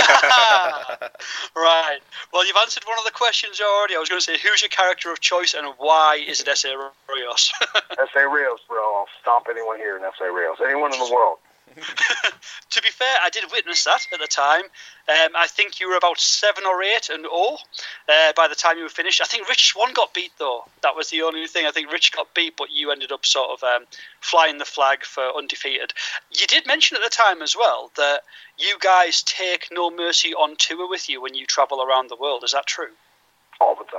Right. Well, you've answered one of the questions already. I was going to say, who's your character of choice and why is it S A Rios? S A Rios, bro. I'll stomp anyone here in S A Rios. Anyone in the world. To be fair, I did witness that at the time. Um, I think you were about seven or eight and oh uh, by the time you were finished. I think Rich Swan got beat though. That was the only thing. I think Rich got beat, but you ended up sort of um, flying the flag for undefeated. You did mention at the time as well that you guys take No Mercy on tour with you when you travel around the world. Is that true? All the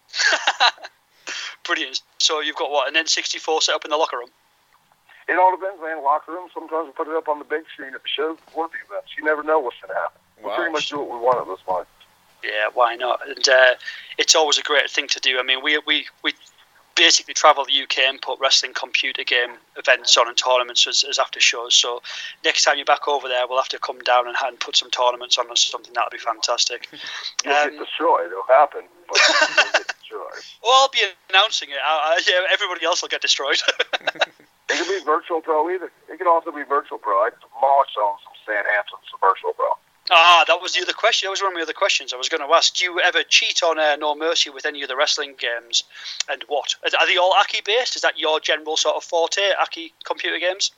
time. Brilliant. So you've got what, an N sixty-four set up in the locker room? It all depends, man. Locker room. Sometimes we put it up on the big screen at the shows before the events. You never know what's going to happen. Wow. We pretty much do what we want at this point. Yeah, why not? And uh, it's always a great thing to do. I mean, we we we basically travel the U K and put wrestling computer game events on and tournaments as, as after shows. So next time you're back over there, we'll have to come down and, and put some tournaments on or something. That'll be fantastic. You'll um, get destroyed. It'll happen. But you'll get destroyed. Well, I'll be announcing it. I, I, yeah, everybody else will get destroyed. It can be Virtual Pro either. It can also be Virtual Pro. I demolished on some Stan Hansen's Virtual Pro. Ah, that was the other question. That was one of my other questions I was going to ask. Do you ever cheat on uh, No Mercy with any of the wrestling games? And what? Are they all Aki based? Is that your general sort of forte, Aki computer games?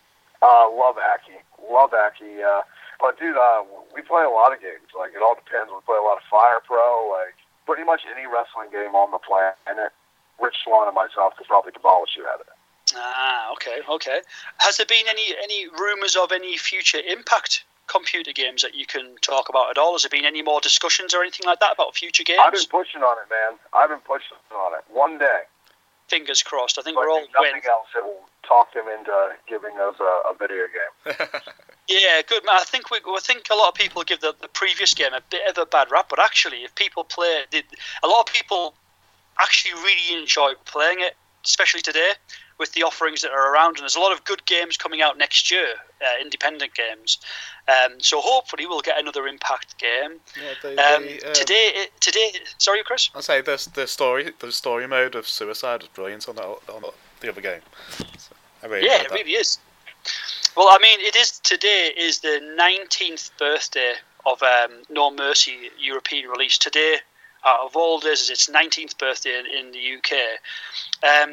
Uh, love Aki. Love Aki. Uh, but, dude, uh, we play a lot of games. Like, it all depends. We play a lot of Fire Pro. Like, pretty much any wrestling game on the planet. Rich Swan and myself could probably demolish you out of it. Ah, okay, okay. Has there been any, any rumours of any future Impact computer games that you can talk about at all? Has there been any more discussions or anything like that about future games? I've been pushing on it, man. I've been pushing on it. One day. Fingers crossed. I think but we're all nothing win. else that will talk them into giving us a, a video game. Yeah, good man. I think we I think a lot of people give the, the previous game a bit of a bad rap, but actually, if people play, it, a lot of people actually really enjoy playing it, especially today with the offerings that are around. And there's a lot of good games coming out next year, uh, independent games. Um, so hopefully we'll get another Impact game. Yeah, they, um, they, um, today, today. Sorry, Chris. I'll say the the story the story mode of Suicide was brilliant on that on the other game. So I really yeah, it that. really is. Well, I mean, it is today is the nineteenth birthday of um, No Mercy European release. Today, out of all days, is its nineteenth birthday in, in the U K. Um,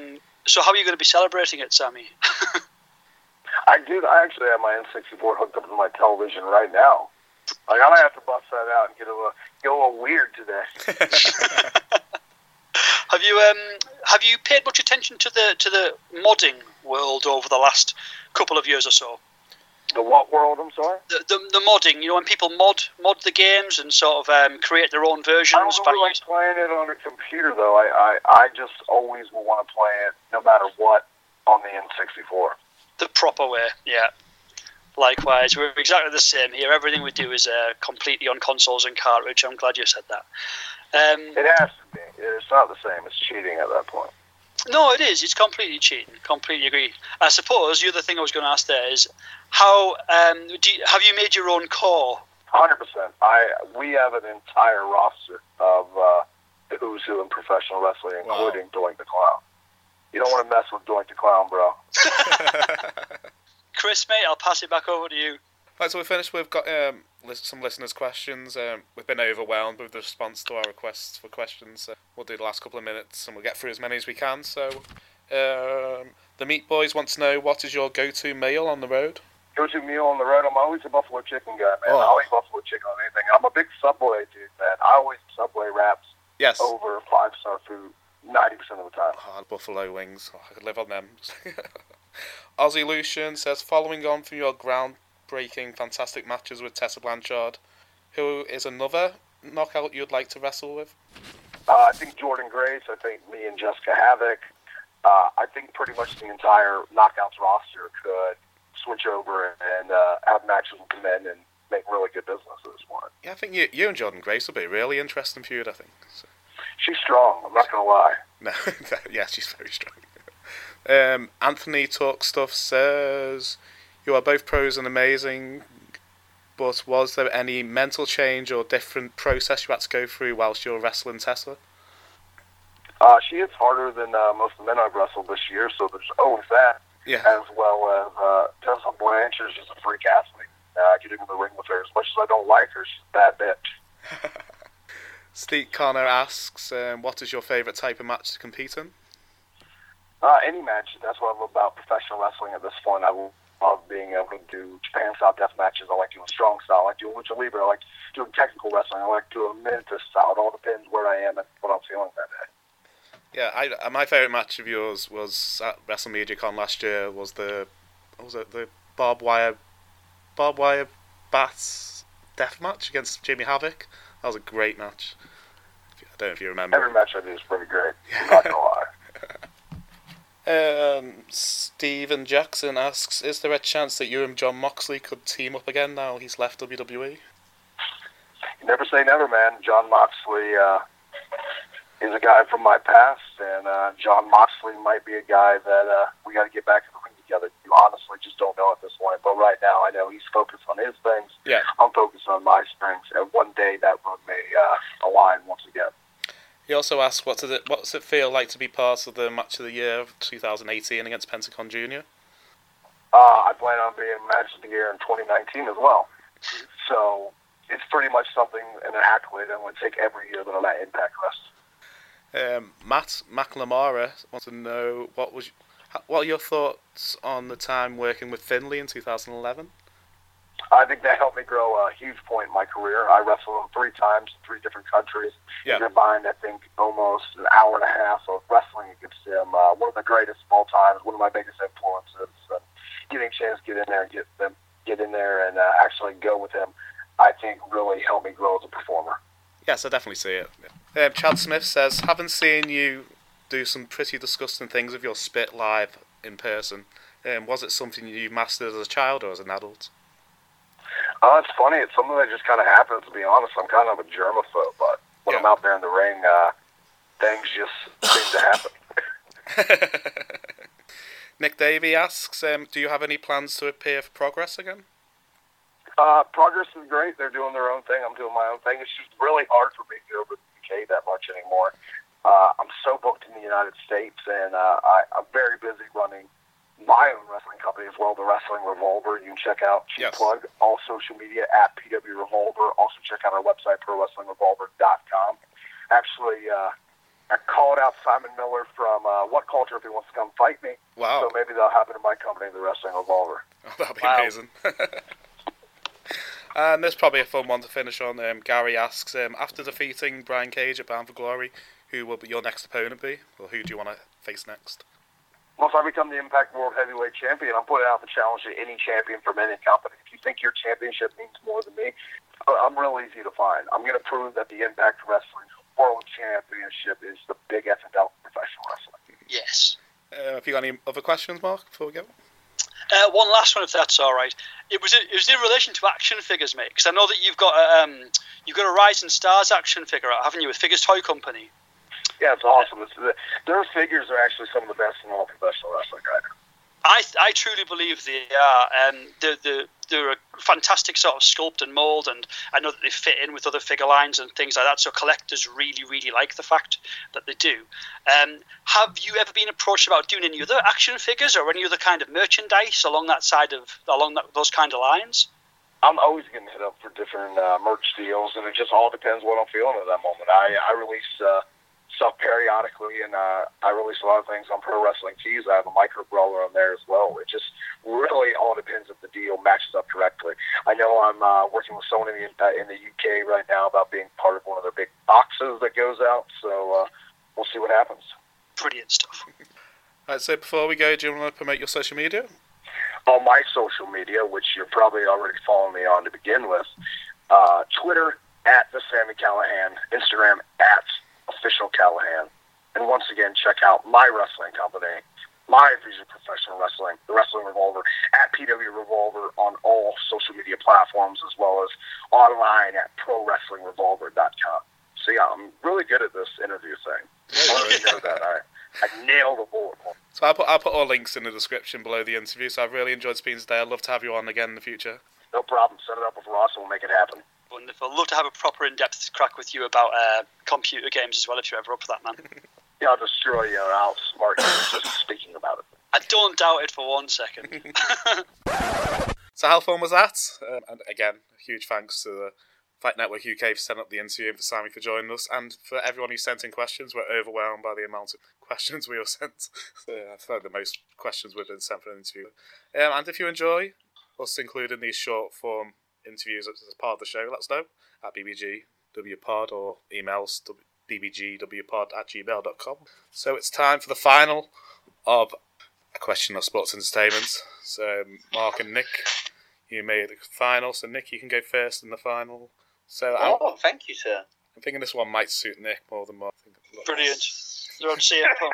So how are you going to be celebrating it, Sammy? I did. I actually have my N sixty-four hooked up to my television right now. Like, I might have to bust that out and get a little, get a little weird today. Have you um have you paid much attention to the to the modding world over the last couple of years or so? The what world? I'm sorry. The the, the modding. You know, when people mod mod the games and sort of um, create their own versions. I don't really like playing it on a computer though. I, I, I just always will want to play it no matter what on the N sixty-four. The proper way, yeah. Likewise, we're exactly the same here. Everything we do is uh, completely on consoles and cartridge. I'm glad you said that. Um, it has to be. It's not the same. It's cheating at that point. No, it is. It's completely cheating. Completely agree. I suppose the other thing I was going to ask there is how um, do you, have you made your own core? one hundred percent. I we have an entire roster of uh, the who's who in professional wrestling, including wow. Doink the Clown. You don't want to mess with Doink the Clown, bro. Chris, mate, I'll pass it back over to you. Right, so we finished. We've got um, some listeners' questions. Um, we've been overwhelmed with the response to our requests for questions. So we'll do the last couple of minutes and we'll get through as many as we can. So um, the Meat Boys want to know, what is your go-to meal on the road? Go-to meal on the road? I'm always a buffalo chicken guy, man. Oh. I'll eat buffalo chicken on anything. I'm a big Subway dude, man. I always eat Subway wraps yes. over five-star food ninety percent of the time. Oh, buffalo wings. Oh, I could live on them. Ozzy Lucian says, following on from your groundbreaking, fantastic matches with Tessa Blanchard, who is another knockout you'd like to wrestle with? Uh, I think Jordan Grace. I think me and Jessica Havoc. Uh, I think pretty much the entire Knockouts roster could switch over and uh, have matches with the men and make really good business at this point. Yeah, I think you, you and Jordan Grace will be a really interesting feud, I think. So. She's strong, I'm not going to lie. No, yeah, she's very strong. Um, Anthony Talk Stuff says, you are both pros and amazing, but was there any mental change or different process you had to go through whilst you were wrestling Tessa? Uh, she hits harder than uh, most of the men I've wrestled this year, so there's always that. Yeah. As well as uh, Tessa Blanchard is just a freak athlete. Uh, I get into the ring with her. As much as I don't like her, she's a bad bitch. Steve Connor asks, um, what is your favourite type of match to compete in? Uh, any match. That's what I love about professional wrestling at this point. I love being able to do Japan-style death matches. I like doing strong style. I like doing lucha libre. I like doing technical wrestling. I like doing Memphis style. It all depends where I am and what I'm feeling that day. Yeah, I, my favourite match of yours was at WrestleMediaCon last year. Was the what was it the barbed wire, barbed wire bats death match against Jimmy Havoc. That was a great match. I don't know if you remember. Every match I do is pretty great. I'm not gonna lie. Um, Steven Jackson asks, is there a chance that you and John Moxley could team up again now he's left W W E? You never say never, man. John Moxley uh, is a guy from my past, and uh, John Moxley might be a guy that uh, we got to get back in the ring together. You honestly just don't know at this point, but right now I know he's focused on his things. Yeah. I'm focused on my strengths, and one day that road may uh, align once again. He also asks, what does it what does it feel like to be part of the match of the year of twenty eighteen against Pentagon Junior? Uh, I plan on being match of the year in twenty nineteen as well. So it's pretty much something, an accolade I'm going to take every year that I'm at Impact Wrestling. Um, Matt McNamara wants to know, what was what are your thoughts on the time working with Finlay in two thousand eleven? I think that helped me grow a huge point in my career. I wrestled him three times in three different countries. Yeah. Combined, I think, almost an hour and a half of wrestling against him. Uh, one of the greatest of all time, one of my biggest influences. Uh, getting a chance to get in there and get them, get in there and uh, actually go with him, I think really helped me grow as a performer. Yes, I definitely see it. Um, Chad Smith says, having seen you do some pretty disgusting things with your spit live in person, um, was it something you mastered as a child or as an adult? Uh, it's funny. It's something that just kind of happens, to be honest. I'm kind of a germaphobe, but when yeah. I'm out there in the ring, uh, things just seem to happen. Nick Davey asks, um, do you have any plans to appear for Progress again? Uh, Progress is great. They're doing their own thing. I'm doing my own thing. It's just really hard for me to go over to the U K that much anymore. Uh, I'm so booked in the United States, and uh, I, I'm very busy running my own wrestling company as well, the Wrestling Revolver. You can check out, cheap yes. plug, all social media at P W Revolver. Also check out our website, pro wrestling revolver dot com. Actually, uh, I called out Simon Miller from uh, What Culture if he wants to come fight me. Wow. So maybe that'll happen in my company, the Wrestling Revolver. Oh, that'll be Wow. amazing. And there's probably a fun one to finish on. Um, Gary asks, um, after defeating Brian Cage at Bound for Glory, who will be your next opponent be? Or who do you want to face next? Once I become the Impact World Heavyweight Champion, I'm putting out the challenge to any champion from any company. If you think your championship means more than me, I'm real easy to find. I'm going to prove that the Impact Wrestling World Championship is the big F and L professional wrestling. Yes. Uh, have you got any other questions, Mark, before we go? Uh, one last one, if that's all right. It was it was in relation to action figures, mate. Because I know that you've got a um you've got a Rising Stars action figure out, haven't you, with Figures Toy Company? Yeah, it's awesome. It's, the, their figures are actually some of the best in all professional wrestling right now. I I truly believe they are. Um, they're, they're, they're a fantastic sort of sculpt and mould, and I know that they fit in with other figure lines and things like that, so collectors really, really like the fact that they do. Um, have you ever been approached about doing any other action figures or any other kind of merchandise along that side of, along that, those kind of lines? I'm always getting hit up for different uh, merch deals, and it just all depends what I'm feeling at that moment. I, I release... Uh, stuff periodically, and uh, I release a lot of things on Pro Wrestling Tees. I have a micro brawler on there as well. It just really all depends if the deal matches up correctly. I know I'm uh, working with someone in the, uh, in the U K right now about being part of one of their big boxes that goes out, so uh, we'll see what happens. Brilliant stuff. Alright, so before we go, do you want to promote your social media? On my social media, which you're probably already following me on to begin with, uh, Twitter, at the Sammy Callahan, Instagram, at Official Callahan. And once again, check out my wrestling company, my Vision Professional Wrestling, the Wrestling Revolver, at P W Revolver on all social media platforms, as well as online at pro wrestling revolver dot com. So yeah, I'm really good at this interview thing. I already know that. I, I nailed the bullet point. So I'll put, I'll put all links in the description below the interview, so I've really enjoyed speaking today. I'd love to have you on again in the future. No problem. Set it up with Ross and we'll make it happen. Wonderful. I'd love to have a proper in-depth crack with you about uh, computer games as well, if you're ever up for that, man. Yeah, I'll destroy you or I'll outsmart you just speaking about it. I don't doubt it for one second. So how fun was that? Um, and again, a huge thanks to the Fight Network U K for setting up the interview and for Sammy for joining us, and for everyone who sent in questions. We're overwhelmed by the amount of questions we were sent. So, yeah, I've heard the most questions we've been sent for an interview. Um, and if you enjoy us including these short form interviews as part of the show, let us know at B B G W Pod or emails b b g w pod at gmail dot com. So it's time for the final of A Question of Sports Entertainment. So Mark and Nick, you made the final. So Nick, you can go first in the final. So oh, I'm, thank you, sir. I'm thinking this one might suit Nick more than Mark. Brilliant. You're on C M Punk.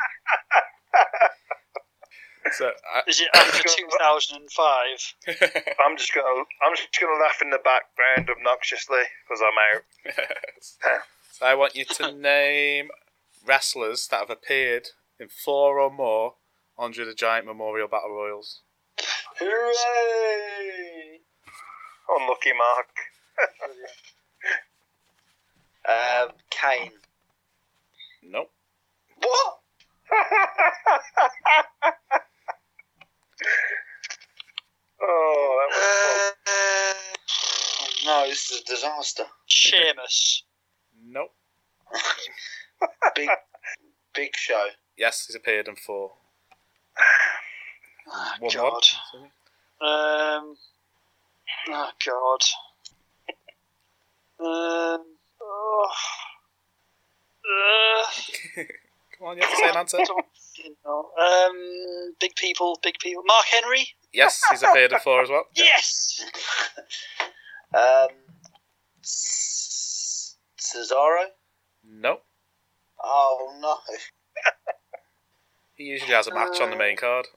So, I, is it after two thousand five? I'm just gonna, I'm just gonna laugh in the background obnoxiously because I'm out. So I want you to name wrestlers that have appeared in four or more Andre the Giant Memorial Battle Royals. Hooray! Unlucky Mark. um, Kane. Nope. What? Oh, that was uh, oh no, this is a disaster. Sheamus. Nope. Big, Big Show. Yes, he's appeared in four. Oh, One God. More. Um. Oh God. um. Oh. Uh. Come on, you have to say an answer. You know, um, big people, big people. Mark Henry? Yes, he's appeared in four as well. Yes! um, C- Cesaro? Nope. Oh, no. He usually has a match uh, on the main card.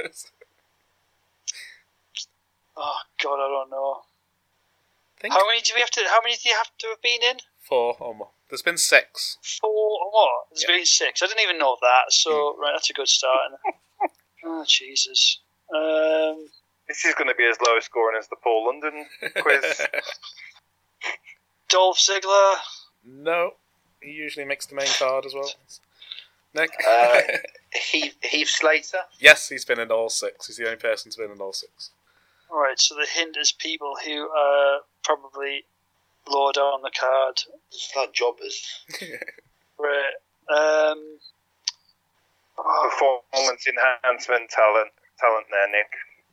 Oh, God, I don't know. Think how many do we have to, how many do you have to have been in? Four or more. There's been six. Four or more? There's yeah. been six. I didn't even know that, so, mm. right, that's a good start. Oh, Jesus. Um, this is going to be as low scoring as the Paul London quiz. Dolph Ziggler? No. He usually makes the main card as well. Nick? Uh, Heath, Heath Slater? Yes, he's been in all six. He's the only person to been in all six. Alright, so the hint is people who are probably lower down on the card. It's like jobbers. Right. Um, Performance enhancement talent, talent there, Nick.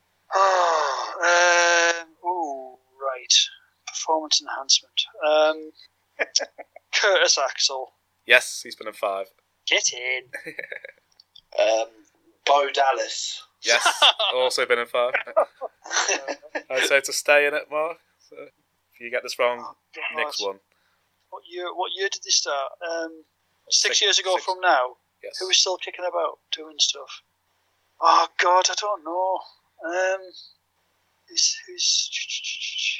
Oh, um, oh, right. Performance enhancement. Um, Curtis Axel. Yes, he's been in five. Get in. Um, Bo Dallas. Yes, also been in five. I'd say to stay in it, Mark. So if you get this wrong, Oh, Nick's God. one. What year? What year did they start? Um, six, Six- years ago six. from now. Yes. Who is still kicking about doing stuff? Oh God, I don't know. Um, who's who's?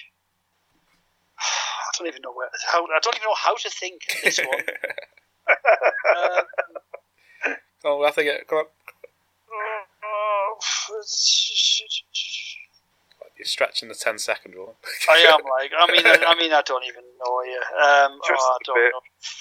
I don't even know where. How I don't even know how to think of this one. um, Come on, I think it. Come on. You're stretching the ten second rule. I am like. I mean. I, I mean. I don't even know you. Um, Just oh, I a don't bit. know.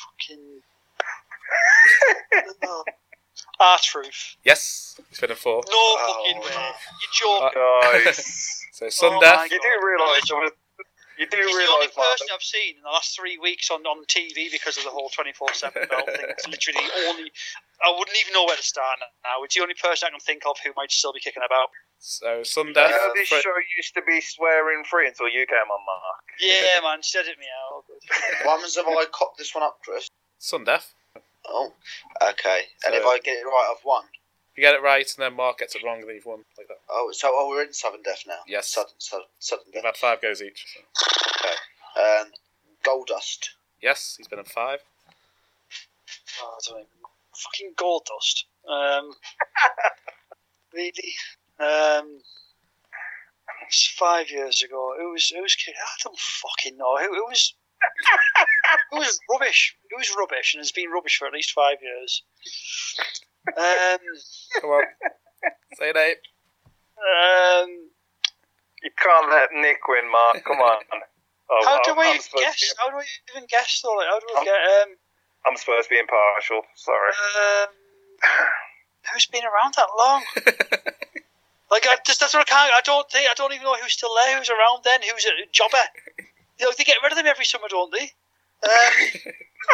Fucking. R-Truth. Yes, he's been in four. No fucking way. You're joking. Guys, So Oh Sundeath. my you do realise there was- you do He's the only realise, Mark, person I've seen in the last three weeks on, on T V because of the whole twenty-four seven belt thing. It's literally the only. I wouldn't even know where to start now. It's the only person I can think of who might still be kicking about. So you Sundeath. know, this Fri- show used to be swearing free until you came on, Mark. Yeah, man, said it me out. What happens if I cop this one up, Chris? Sundeath. Oh, okay. And So- if I get it right, I've won. You get it right, and then Mark gets it wrong, and then you've won like that. Oh, so oh, we're in sudden death now. Yes. Sudden, sudden, sudden We've death. had five goes each. So. Okay. Um, Goldust. Yes, he's been in five. Oh, I don't even know. Fucking Gold Dust. Um, really? Um, it's five years ago. It was. It was. I don't fucking know. It, it was. It was rubbish. It was rubbish, and it's been rubbish for at least five years. Um, Come on. Say it, Abe. um, You can't let Nick win, Mark. Come on. Oh, how do I'm, I I'm even supposed to guess? be- How do I even guess though? Like, how do I I'm- get? Um, I'm supposed to be impartial. Sorry. um, who's been around that long? Like, I just that's what I can't. I don't think. I don't even know who's still there. Who's around then? Who's a jobber? You know, they get rid of them every summer, don't they? Um,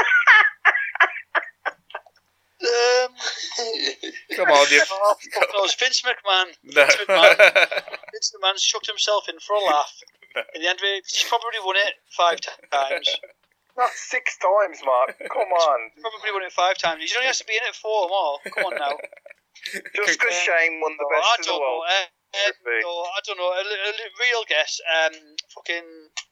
um, Come on, you. oh, fuck knows. Vince McMahon. No. Vince McMahon. Vince McMahon's chucked himself in for a laugh. In the end, he's probably won it five times. Not six times, Mark. Come on. Probably won it five times. He only has to be in it four more. Come on now. Just because Um, Shane won the No, best I in the don't know. world. Uh, uh, Should be. no, I don't know. A, li- a li- real guess. Um, fucking.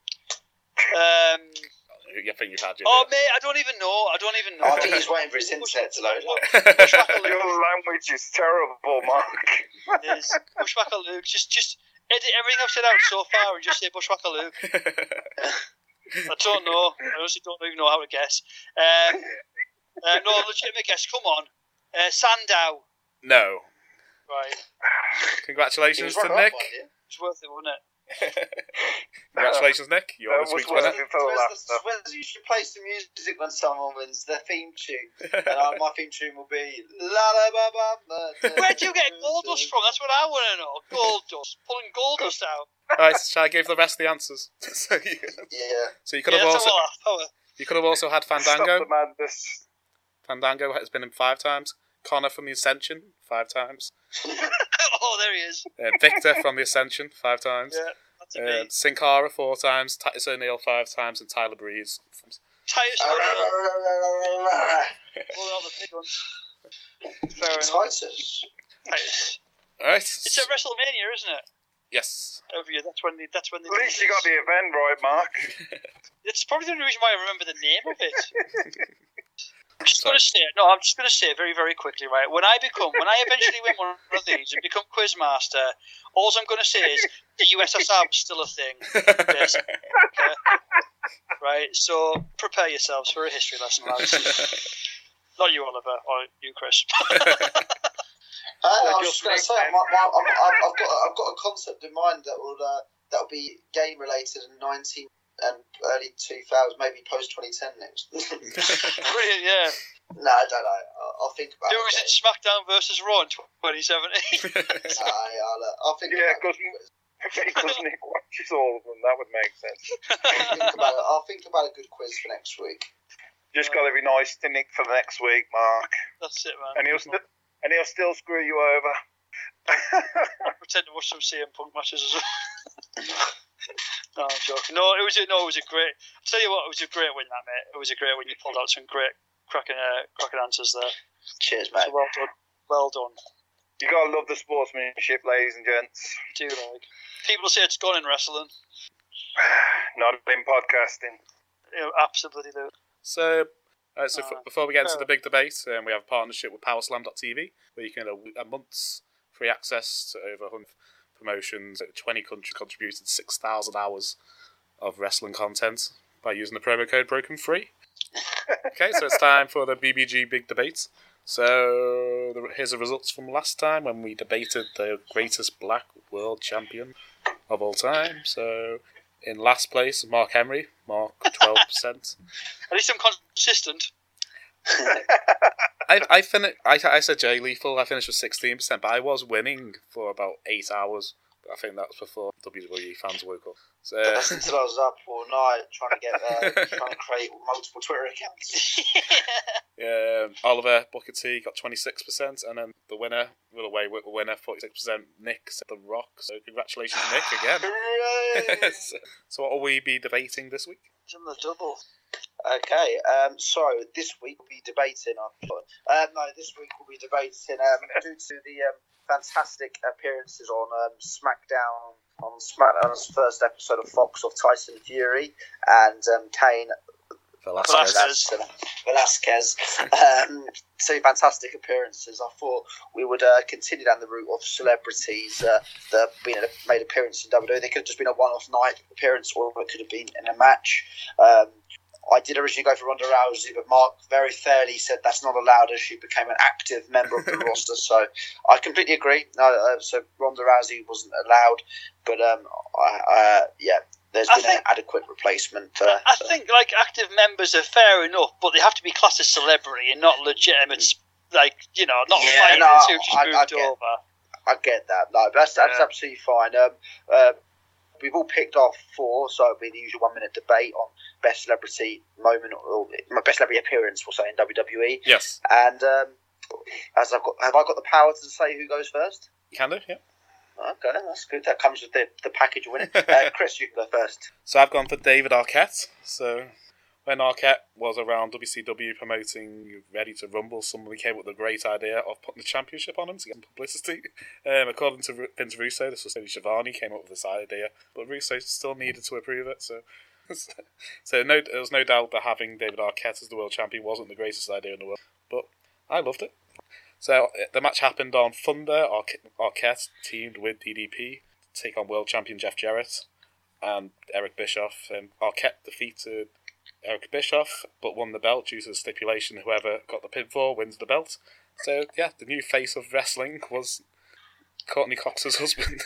Um. You think you've had your. Oh, mate, I don't even know. I don't even know. I think he's waiting for his internet to load up. Bushwhacker Your Luke. language is terrible, Mark. Is Bushwhacker Luke. Just, just edit everything I've said out so far and just say Bushwhacker Luke. I don't know. I honestly don't even know how to guess. Um, uh, no, legitimate guess. Come on. Uh, Sandow. No. Right. Congratulations He was to runner-up, Nick. wasn't he? It's worth it, wasn't it? Congratulations, Nick. You're That this was week's worth winner. it for the Where's the, laughter. where's you should play some music when someone wins their theme tune. And uh, my theme tune will be la la ba ba ba. Where do you get gold dust from? That's what I want to know. Gold dust. Pulling gold dust out. Right, shall I give the rest of the answers? so, you, Yeah. so you could Yeah, have that's also a lot of power. you could have also had Stop Fandango. the madness. Fandango has been in five times. Connor from the Ascension five times. Oh, there he is. Uh, Victor from the Ascension five times. Yeah, that's a Uh, me. Sin Cara four times. Titus O'Neil five times, and Tyler Breeze. From... Titus O'Neil. All out the big ones. Fair enough. Titus. Titus. All right. It's at WrestleMania, isn't it? Yes. Every year. That's when they. That's when they. At least you got the event right, Mark. It's probably the only reason why I remember the name of it. I'm just going to say it. No, I'm just going to say it very, very quickly, right? When I become, when I eventually win one of these and become Quizmaster, all I'm going to say is the U S S R was still a thing. Yes. Okay. Right? So prepare yourselves for a history lesson, lads. Not you, Oliver, or you, Chris. Uh, I was just going to say, my, my, I'm, I'm, I've got I've got a concept in mind that will uh, that will be game related in nineteen and early two thousand, maybe post twenty ten next. Brilliant, yeah. No, I don't know. I'll, I'll think about Who it. was it? SmackDown versus Raw in twenty seventeen. Uh, I'll, uh, I'll think Yeah, about it. because Nick watches all of them, that would make sense. I'll think about it. I'll think about a good quiz for next week. Just got to be nice to Nick for the next week, Mark. That's it, man. And he'll st- and he'll still screw you over. I pretend to watch some C M Punk matches as well. No, I'm joking. No, it was a, no, it was a great. I tell you what, it was a great win, that mate. It was a great win. You pulled out some great cracking, uh, cracking answers there. Cheers, mate. So well done. Well done. You gotta love the sportsmanship, ladies and gents. Do like people say it's gone in wrestling. Not in podcasting. You know, absolutely do. So, uh, so Uh, f- before we get into uh, the big debate, um, we have a partnership with Powerslam dot T V, where you can get a, a month's free access to over one hundred promotions. twenty countries contributed six thousand hours of wrestling content by using the promo code Broken Free. Okay, so it's time for the B B G big debate. So the, here's the results from last time when we debated the greatest black world champion of all time. So in last place, Mark Henry, Mark twelve percent. At least I'm consistent. I I, fin- I I said Jay Lethal. I finished with sixteen percent, but I was winning for about eight hours. I think that was before W W E fans woke up. So That's until I was up all night trying to get uh, trying to create multiple Twitter accounts. yeah, Oliver Booker T got twenty-six percent, and then the winner, well, away with the winner, forty-six percent. Nick said The Rock. So congratulations, Nick, again. so, so what will we be debating this week? It's on the double. Okay, um, so this week we'll be debating. Uh, no, this week we'll be debating um, due to the um, fantastic appearances on um, SmackDown on SmackDown's first episode of Fox of Tyson Fury and um, Kane Velasquez. Velasquez. Um, two fantastic appearances. I thought we would uh, continue down the route of celebrities uh, that have been made appearance in W W E. They could have just been a one-off night appearance, or it could have been in a match. Um, I did originally go for Ronda Rousey, but Mark very fairly said that's not allowed as she became an active member of the roster. So I completely agree. No, uh, so Ronda Rousey wasn't allowed, but um, I, uh, yeah, there's I been think, an adequate replacement. Uh, I so. think like active members are fair enough, but they have to be classed as celebrity and not legitimate. Like you know, not Yeah, fighters no, who just I- moved I get- over. I get that. No, that's that's Yeah. absolutely fine. Um, uh, we've all picked off four, so it'll be the usual one-minute debate on best celebrity moment or my best celebrity appearance, we'll say, in W W E. Yes. And um, as I've got, have I got the power to say who goes first? You can do, yeah. Okay, that's good. That comes with the, the package of winning. Uh, Chris, you can go first. So I've gone for David Arquette. So when Arquette was around W C W promoting Ready to Rumble, somebody came up with the great idea of putting the championship on him to get him publicity. Um, according to Vince Russo, this was Tony Schiavone came up with this idea, but Russo still needed to approve it. So, so no, there was no doubt that having David Arquette as the world champion wasn't the greatest idea in the world, but I loved it. So the match happened on Thunder. Arque- Arquette teamed with D D P to take on world champion Jeff Jarrett and Eric Bischoff. And Arquette defeated Eric Bischoff, but won the belt due to the stipulation whoever got the pinfall wins the belt. So, yeah, the new face of wrestling was Courtney Cox's husband.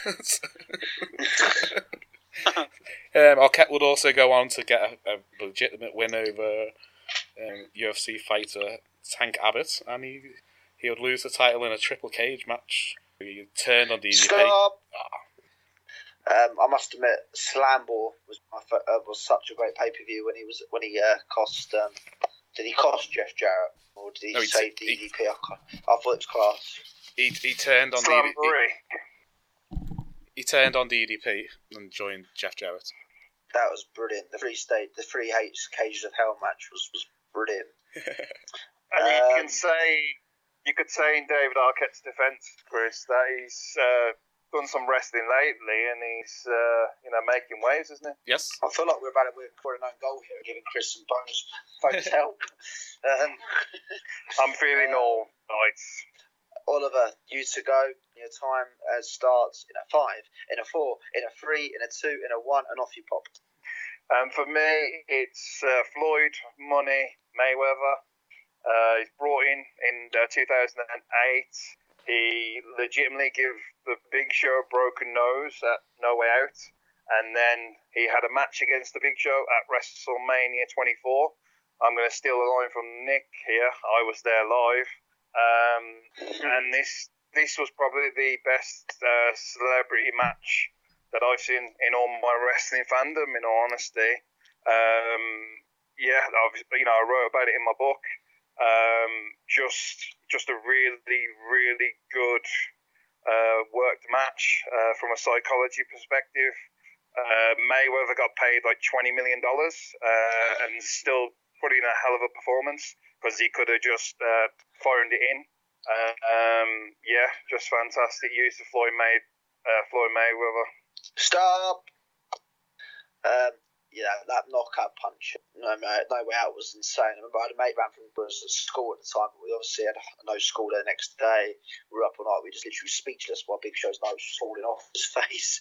um, Arquette would also go on to get a, a legitimate win over um, U F C fighter Tank Abbott, and he, he would lose the title in a triple cage match. He turned on D D P. Stop! Um, I must admit, Slambor was my, uh, was such a great pay per view when he was when he uh, cost. Um, did he cost Jeff Jarrett or did he No, he save t- D D P? I, can't- I thought it was class. He, he turned on D D P. He turned on D D P and joined Jeff Jarrett. That was brilliant. The three state, the three H cages of hell match was, was brilliant. I mean, you Um, can say, you could say in David Arquette's defence, Chris, that he's uh, done some wrestling lately, and he's uh, you know making waves, isn't he? Yes. I feel like we're about to we're scoring an own goal here, giving Chris some bonus bonus help. Um, I'm feeling all right. Oliver, you to go. Your time uh, starts in a five, in a four, in a three, in a two, in a one, and off you pop. Um, for me, it's uh, Floyd Money Mayweather. Uh, he's brought in in uh, two thousand eight. He legitimately gave the Big Show a broken nose at No Way Out, and then he had a match against the Big Show at WrestleMania twenty-four. I'm going to steal a line from Nick here. I was there live, um, and this this was probably the best uh, celebrity match that I've seen in all my wrestling fandom. In all honesty, um, yeah, obviously, you know, I wrote about it in my book. Um, just, just a really, really good uh, worked match uh, from a psychology perspective. Uh, Mayweather got paid like twenty million dollars uh, and still put in a hell of a performance because he could have just uh, phoned it in. Uh, um, yeah, just fantastic use of Floyd, May, uh, Floyd Mayweather. Stop. Um, yeah, that knockout punch, no, no way out was insane. I remember I had a mate back from was at school at the time, but we obviously had no school there the next day. We were up all night, we were just literally speechless while Big Show's nose was falling off his face.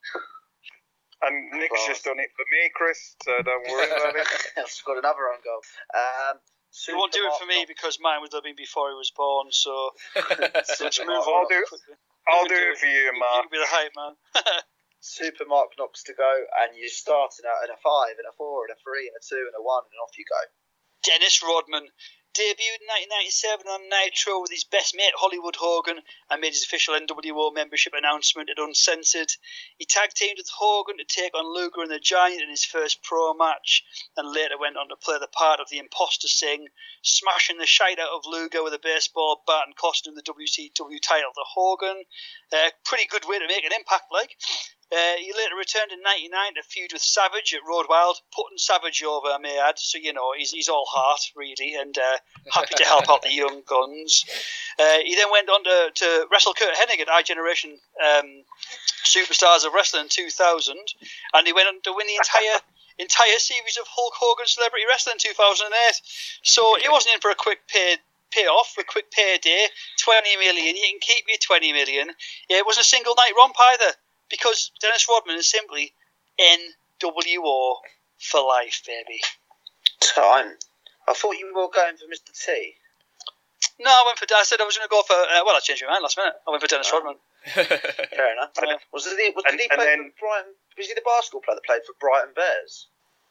And Nick's well, just done it for me, Chris, so don't worry about it. I've got another own goal. Um, he won't do it for me because mine would have been before he was born, so let's move I'll on. Do, I'll do, do it for you, Mark. You'll be the hype man. Super Mark knocks to go, and you're starting out in a five, and a four, and a three, and a two, and a one, and off you go. Dennis Rodman debuted in nineteen ninety-seven on Nitro with his best mate Hollywood Hogan and made his official N W O membership announcement at Uncensored. He tag teamed with Hogan to take on Luger and the Giant in his first pro match, and later went on to play the part of the Imposter Singh, smashing the shite out of Luger with a baseball bat and costing him the W C W title to Hogan. Uh, pretty good way to make an impact, like. Uh, he later returned in ninety-nine to feud with Savage at Road Wild, putting Savage over, I may add, so you know, he's, he's all heart, really, and uh, happy to help out the young guns. Uh, he then went on to, to wrestle Kurt Hennig at iGeneration um, Superstars of Wrestling in two thousand, and he went on to win the entire entire series of Hulk Hogan Celebrity Wrestling in two thousand eight. So he wasn't in for a quick pay payoff, a quick payday, twenty million, you can keep your twenty million. Yeah, it wasn't a single night romp either. Because Dennis Rodman is simply N W O for life, baby. Time. I thought you were going for Mister T. No, I went for. I said I was going to go for. Uh, well, I changed my mind last minute. I went for Dennis oh. Rodman. Fair enough. Yeah. Was it? Was, and, did he play then, for Brighton? Was he the basketball player that played for Brighton Bears?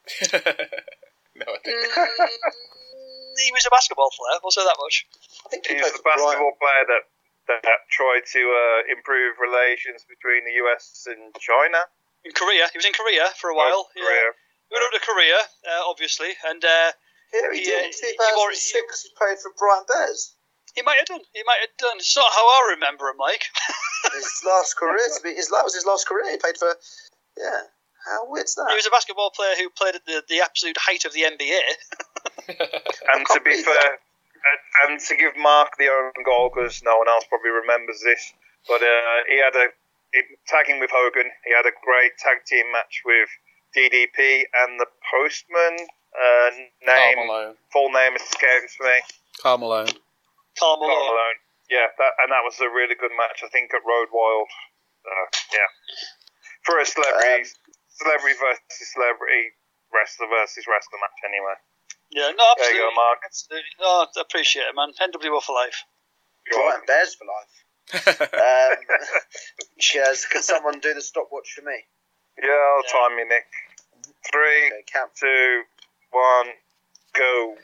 No, I didn't. Mm, he was a basketball player. I'll say that much. I think he, he was was the basketball Brighton. player that. that tried to uh, improve relations between the U S and China. In Korea. He was in Korea for a while. Oh, Korea. Yeah. He went over to Korea, uh, obviously, and uh, yeah, he, he did. In two thousand six, he, he played for Brighton Bears. He might have done. He might have done. It's not how I remember him, like. his last career, to be, his that was his last career. He played for, yeah. How weird's that? He was a basketball player who played at the, the absolute height of the N B A. And to be fair. And, and to give Mark the own goal, because no one else probably remembers this, but uh, he had a it, tagging with Hogan. He had a great tag team match with D D P and the Postman. Uh, name, Carl Malone. Full name escapes me. Carl Malone. Carl Malone. Carl Malone. Yeah, that, and that was a really good match. I think at Road Wild. Uh, yeah, for a celebrity, um, celebrity versus celebrity, wrestler versus wrestler match, anyway. Yeah, no, absolutely. There you go, Mark. Absolutely. No, I appreciate it, man. N W O for life. Brighton Bears for life. um, cheers. Can someone do the stopwatch for me? Yeah, I'll yeah. time you, Nick. Three, okay, count. two, one, go.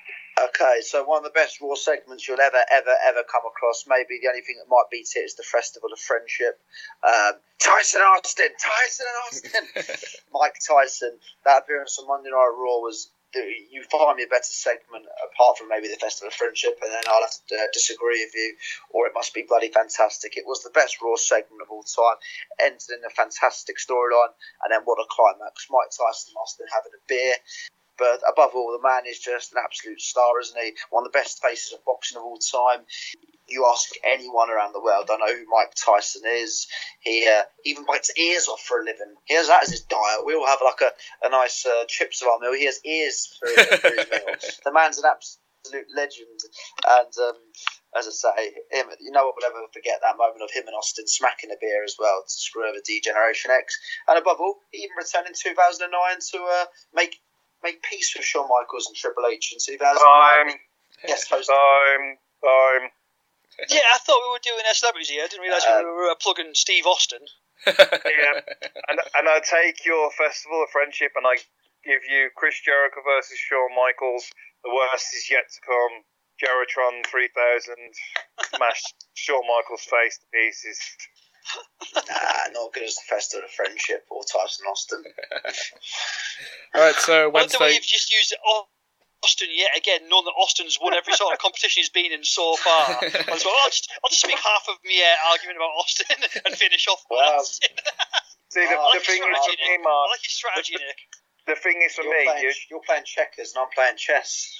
Okay, so one of the best Raw segments you'll ever, ever, ever come across. Maybe the only thing that might beat it is the Festival of Friendship. Um, Tyson Austin, Tyson Austin, Mike Tyson. That appearance on Monday Night Raw was. You find me a better segment apart from maybe the Festival of Friendship, and then I'll have to uh, disagree with you, or it must be bloody fantastic. It was the best Raw segment of all time. Ended in a fantastic storyline, and then what a climax! Mike Tyson must have been having a beer. But above all, the man is just an absolute star, isn't he? One of the best faces of boxing of all time. You ask anyone around the world, I know who Mike Tyson is. He uh, even bites ears off for a living. He has that as his diet. We all have like a, a nice uh, chips of our meal. He has ears for, for his meal. The man's an absolute legend. And um, as I say, him, you know what, we'll never forget that moment of him and Austin smacking a beer as well to screw over D-Generation X. And above all, he even returned in two thousand nine to uh, make make peace with Shawn Michaels and Triple H in two thousand nine. Time. Yes, host. Time. Time. Yeah, I thought we were doing our celebrities here. I didn't realise uh, we were uh, plugging Steve Austin. Yeah, and and I take your Festival of Friendship and I give you Chris Jericho versus Shawn Michaels. The worst is yet to come. Jeritron three thousand smashed Shawn Michaels' face to pieces. Nah, not good as the Festival of Friendship or Tyson Austin. Alright, so I like the way Wednesday. you've just used it. Austin yet again, knowing that Austin's won every sort of competition he's been in so far. I was like, I'll just, I'll just make half of my uh, argument about Austin and finish off with Well, Austin. See, the, Oh, the I like thing your is strategy, for me, Nick. Mark, I like your strategy, Nick. the thing is for You're me, playing, you, you're playing checkers and I'm playing chess.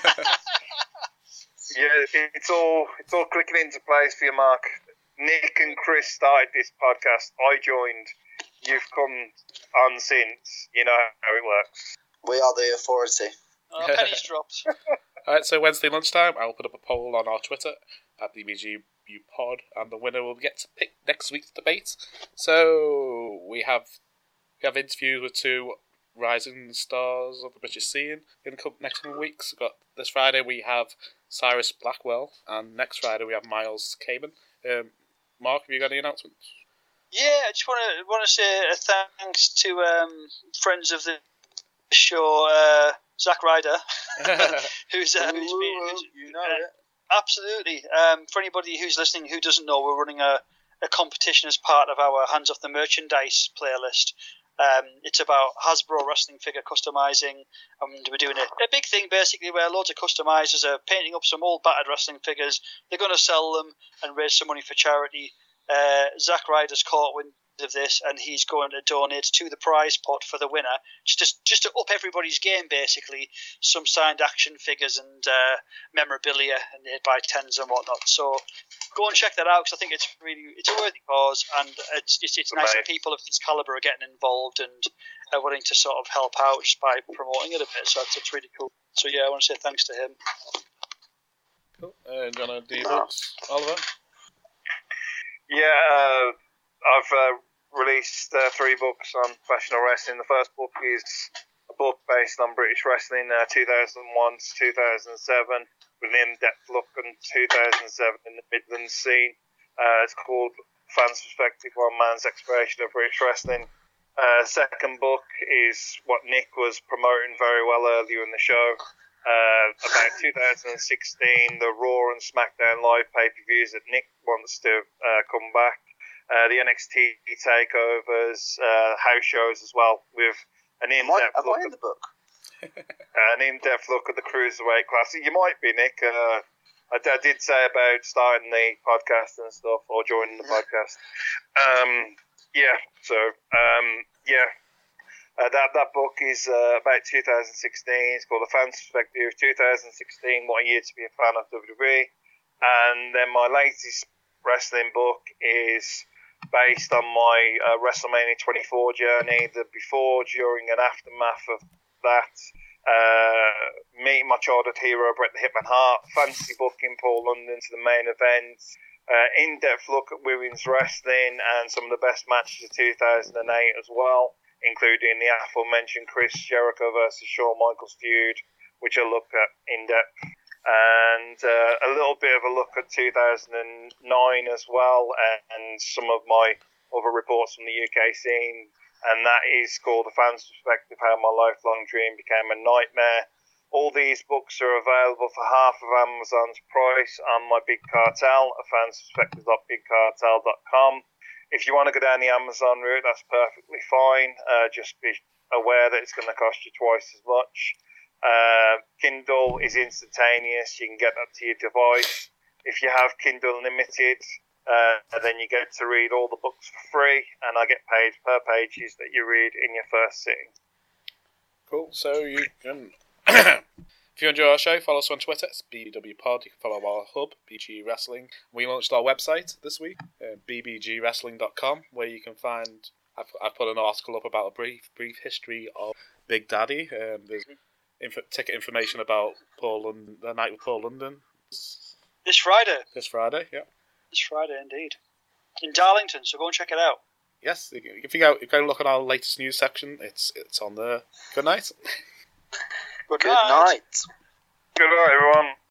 yeah, it's all it's all clicking into place for you, Mark. Nick and Chris started this podcast. I joined. You've come on since. You know how it works. We are the authority. Oh, pennies dropped. Alright, so Wednesday lunchtime, I'll put up a poll on our Twitter at B B G U Pod, and the winner will get to pick next week's debate. So we have we have interviews with two rising stars of the British scene in the couple, next couple of weeks. We've got this Friday we have Cyrus Blackwell, and next Friday we have Miles Kamen. Um, Mark, have you got any announcements? Yeah, I just want to want to say a thanks to um, friends of the show, uh, Zack Ryder, who's, uh, who's been, who's, you know uh, it. absolutely. Um, for anybody who's listening who doesn't know, we're running a, a competition as part of our Hands Off the Merchandise playlist. Um, it's about Hasbro wrestling figure customizing, and we're doing a, a big thing basically where loads of customizers are painting up some old battered wrestling figures. They're going to sell them and raise some money for charity. Uh, Zack Ryder's caught wind of this, and he's going to donate to the prize pot for the winner, just just to up everybody's game basically. Some signed action figures and uh, memorabilia, and they'd buy tens and whatnot. So go and check that out, because I think it's really it's a worthy cause, and it's it's, it's nice that people of this caliber are getting involved and are willing to sort of help out just by promoting it a bit. So it's, it's really cool. So yeah, I want to say thanks to him. Cool. Uh, do you want to do books, Oliver? Yeah, uh, I've uh, released uh, three books on professional wrestling. The first book is a book based on British wrestling, uh, two thousand one to two thousand seven, with an in-depth look on two thousand seven in the Midlands scene. Uh, it's called Fans Perspective, One Man's Exploration of British Wrestling. Uh, second book is what Nick was promoting very well earlier in the show. Uh, about two thousand sixteen, the Raw and SmackDown live pay-per-views that Nick wants to uh, come back. Uh, the N X T takeovers, uh, house shows as well, with an in-depth Am I, am look. I in the book? uh, an in-depth look at the Cruiserweight Classic. You might be, Nick. Uh, I, I did say about starting the podcast and stuff, or joining the podcast. Um, yeah, so, um, yeah. Uh, that that book is uh, about two thousand sixteen. It's called The Fans Perspective twenty sixteen, What a Year to Be a Fan of W W E. And then my latest wrestling book is based on my uh, WrestleMania twenty-four journey, the before, during, and aftermath of that. Uh, meeting my childhood hero, Bret the Hitman Hart, fantasy booking Paul London to the main event, uh, in-depth look at women's wrestling, and some of the best matches of two thousand eight as well, including the aforementioned Chris Jericho versus Shawn Michaels feud, which I look at in-depth, and uh, a little bit of a look at two thousand nine as well, and some of my other reports from the U K scene, and that is called The Fans Perspective, How My Lifelong Dream Became a Nightmare. All these books are available for half of Amazon's price on my Big Cartel at fans perspective dot big cartel dot com. If you want to go down the Amazon route, that's perfectly fine. Uh, just be aware that it's going to cost you twice as much. Uh, Kindle is instantaneous. You can get that to your device. If you have Kindle Unlimited, uh, then you get to read all the books for free, and I get paid per pages that you read in your first sitting. Cool. So you can, if you enjoy our show, follow us on Twitter. It's B B W Pod. You can follow our hub, B B G Wrestling. We launched our website this week, uh, b b g wrestling dot com, where you can find. I've, I've put an article up about a brief brief history of Big Daddy. Um, there's info, ticket information about Paul London, the night with Paul London. This Friday. This Friday, yeah. This Friday, indeed. In Darlington, so go and check it out. Yes, if you go, if you go look at our latest news section, it's it's on there. Good night. Good, Good night. night. Good night, everyone.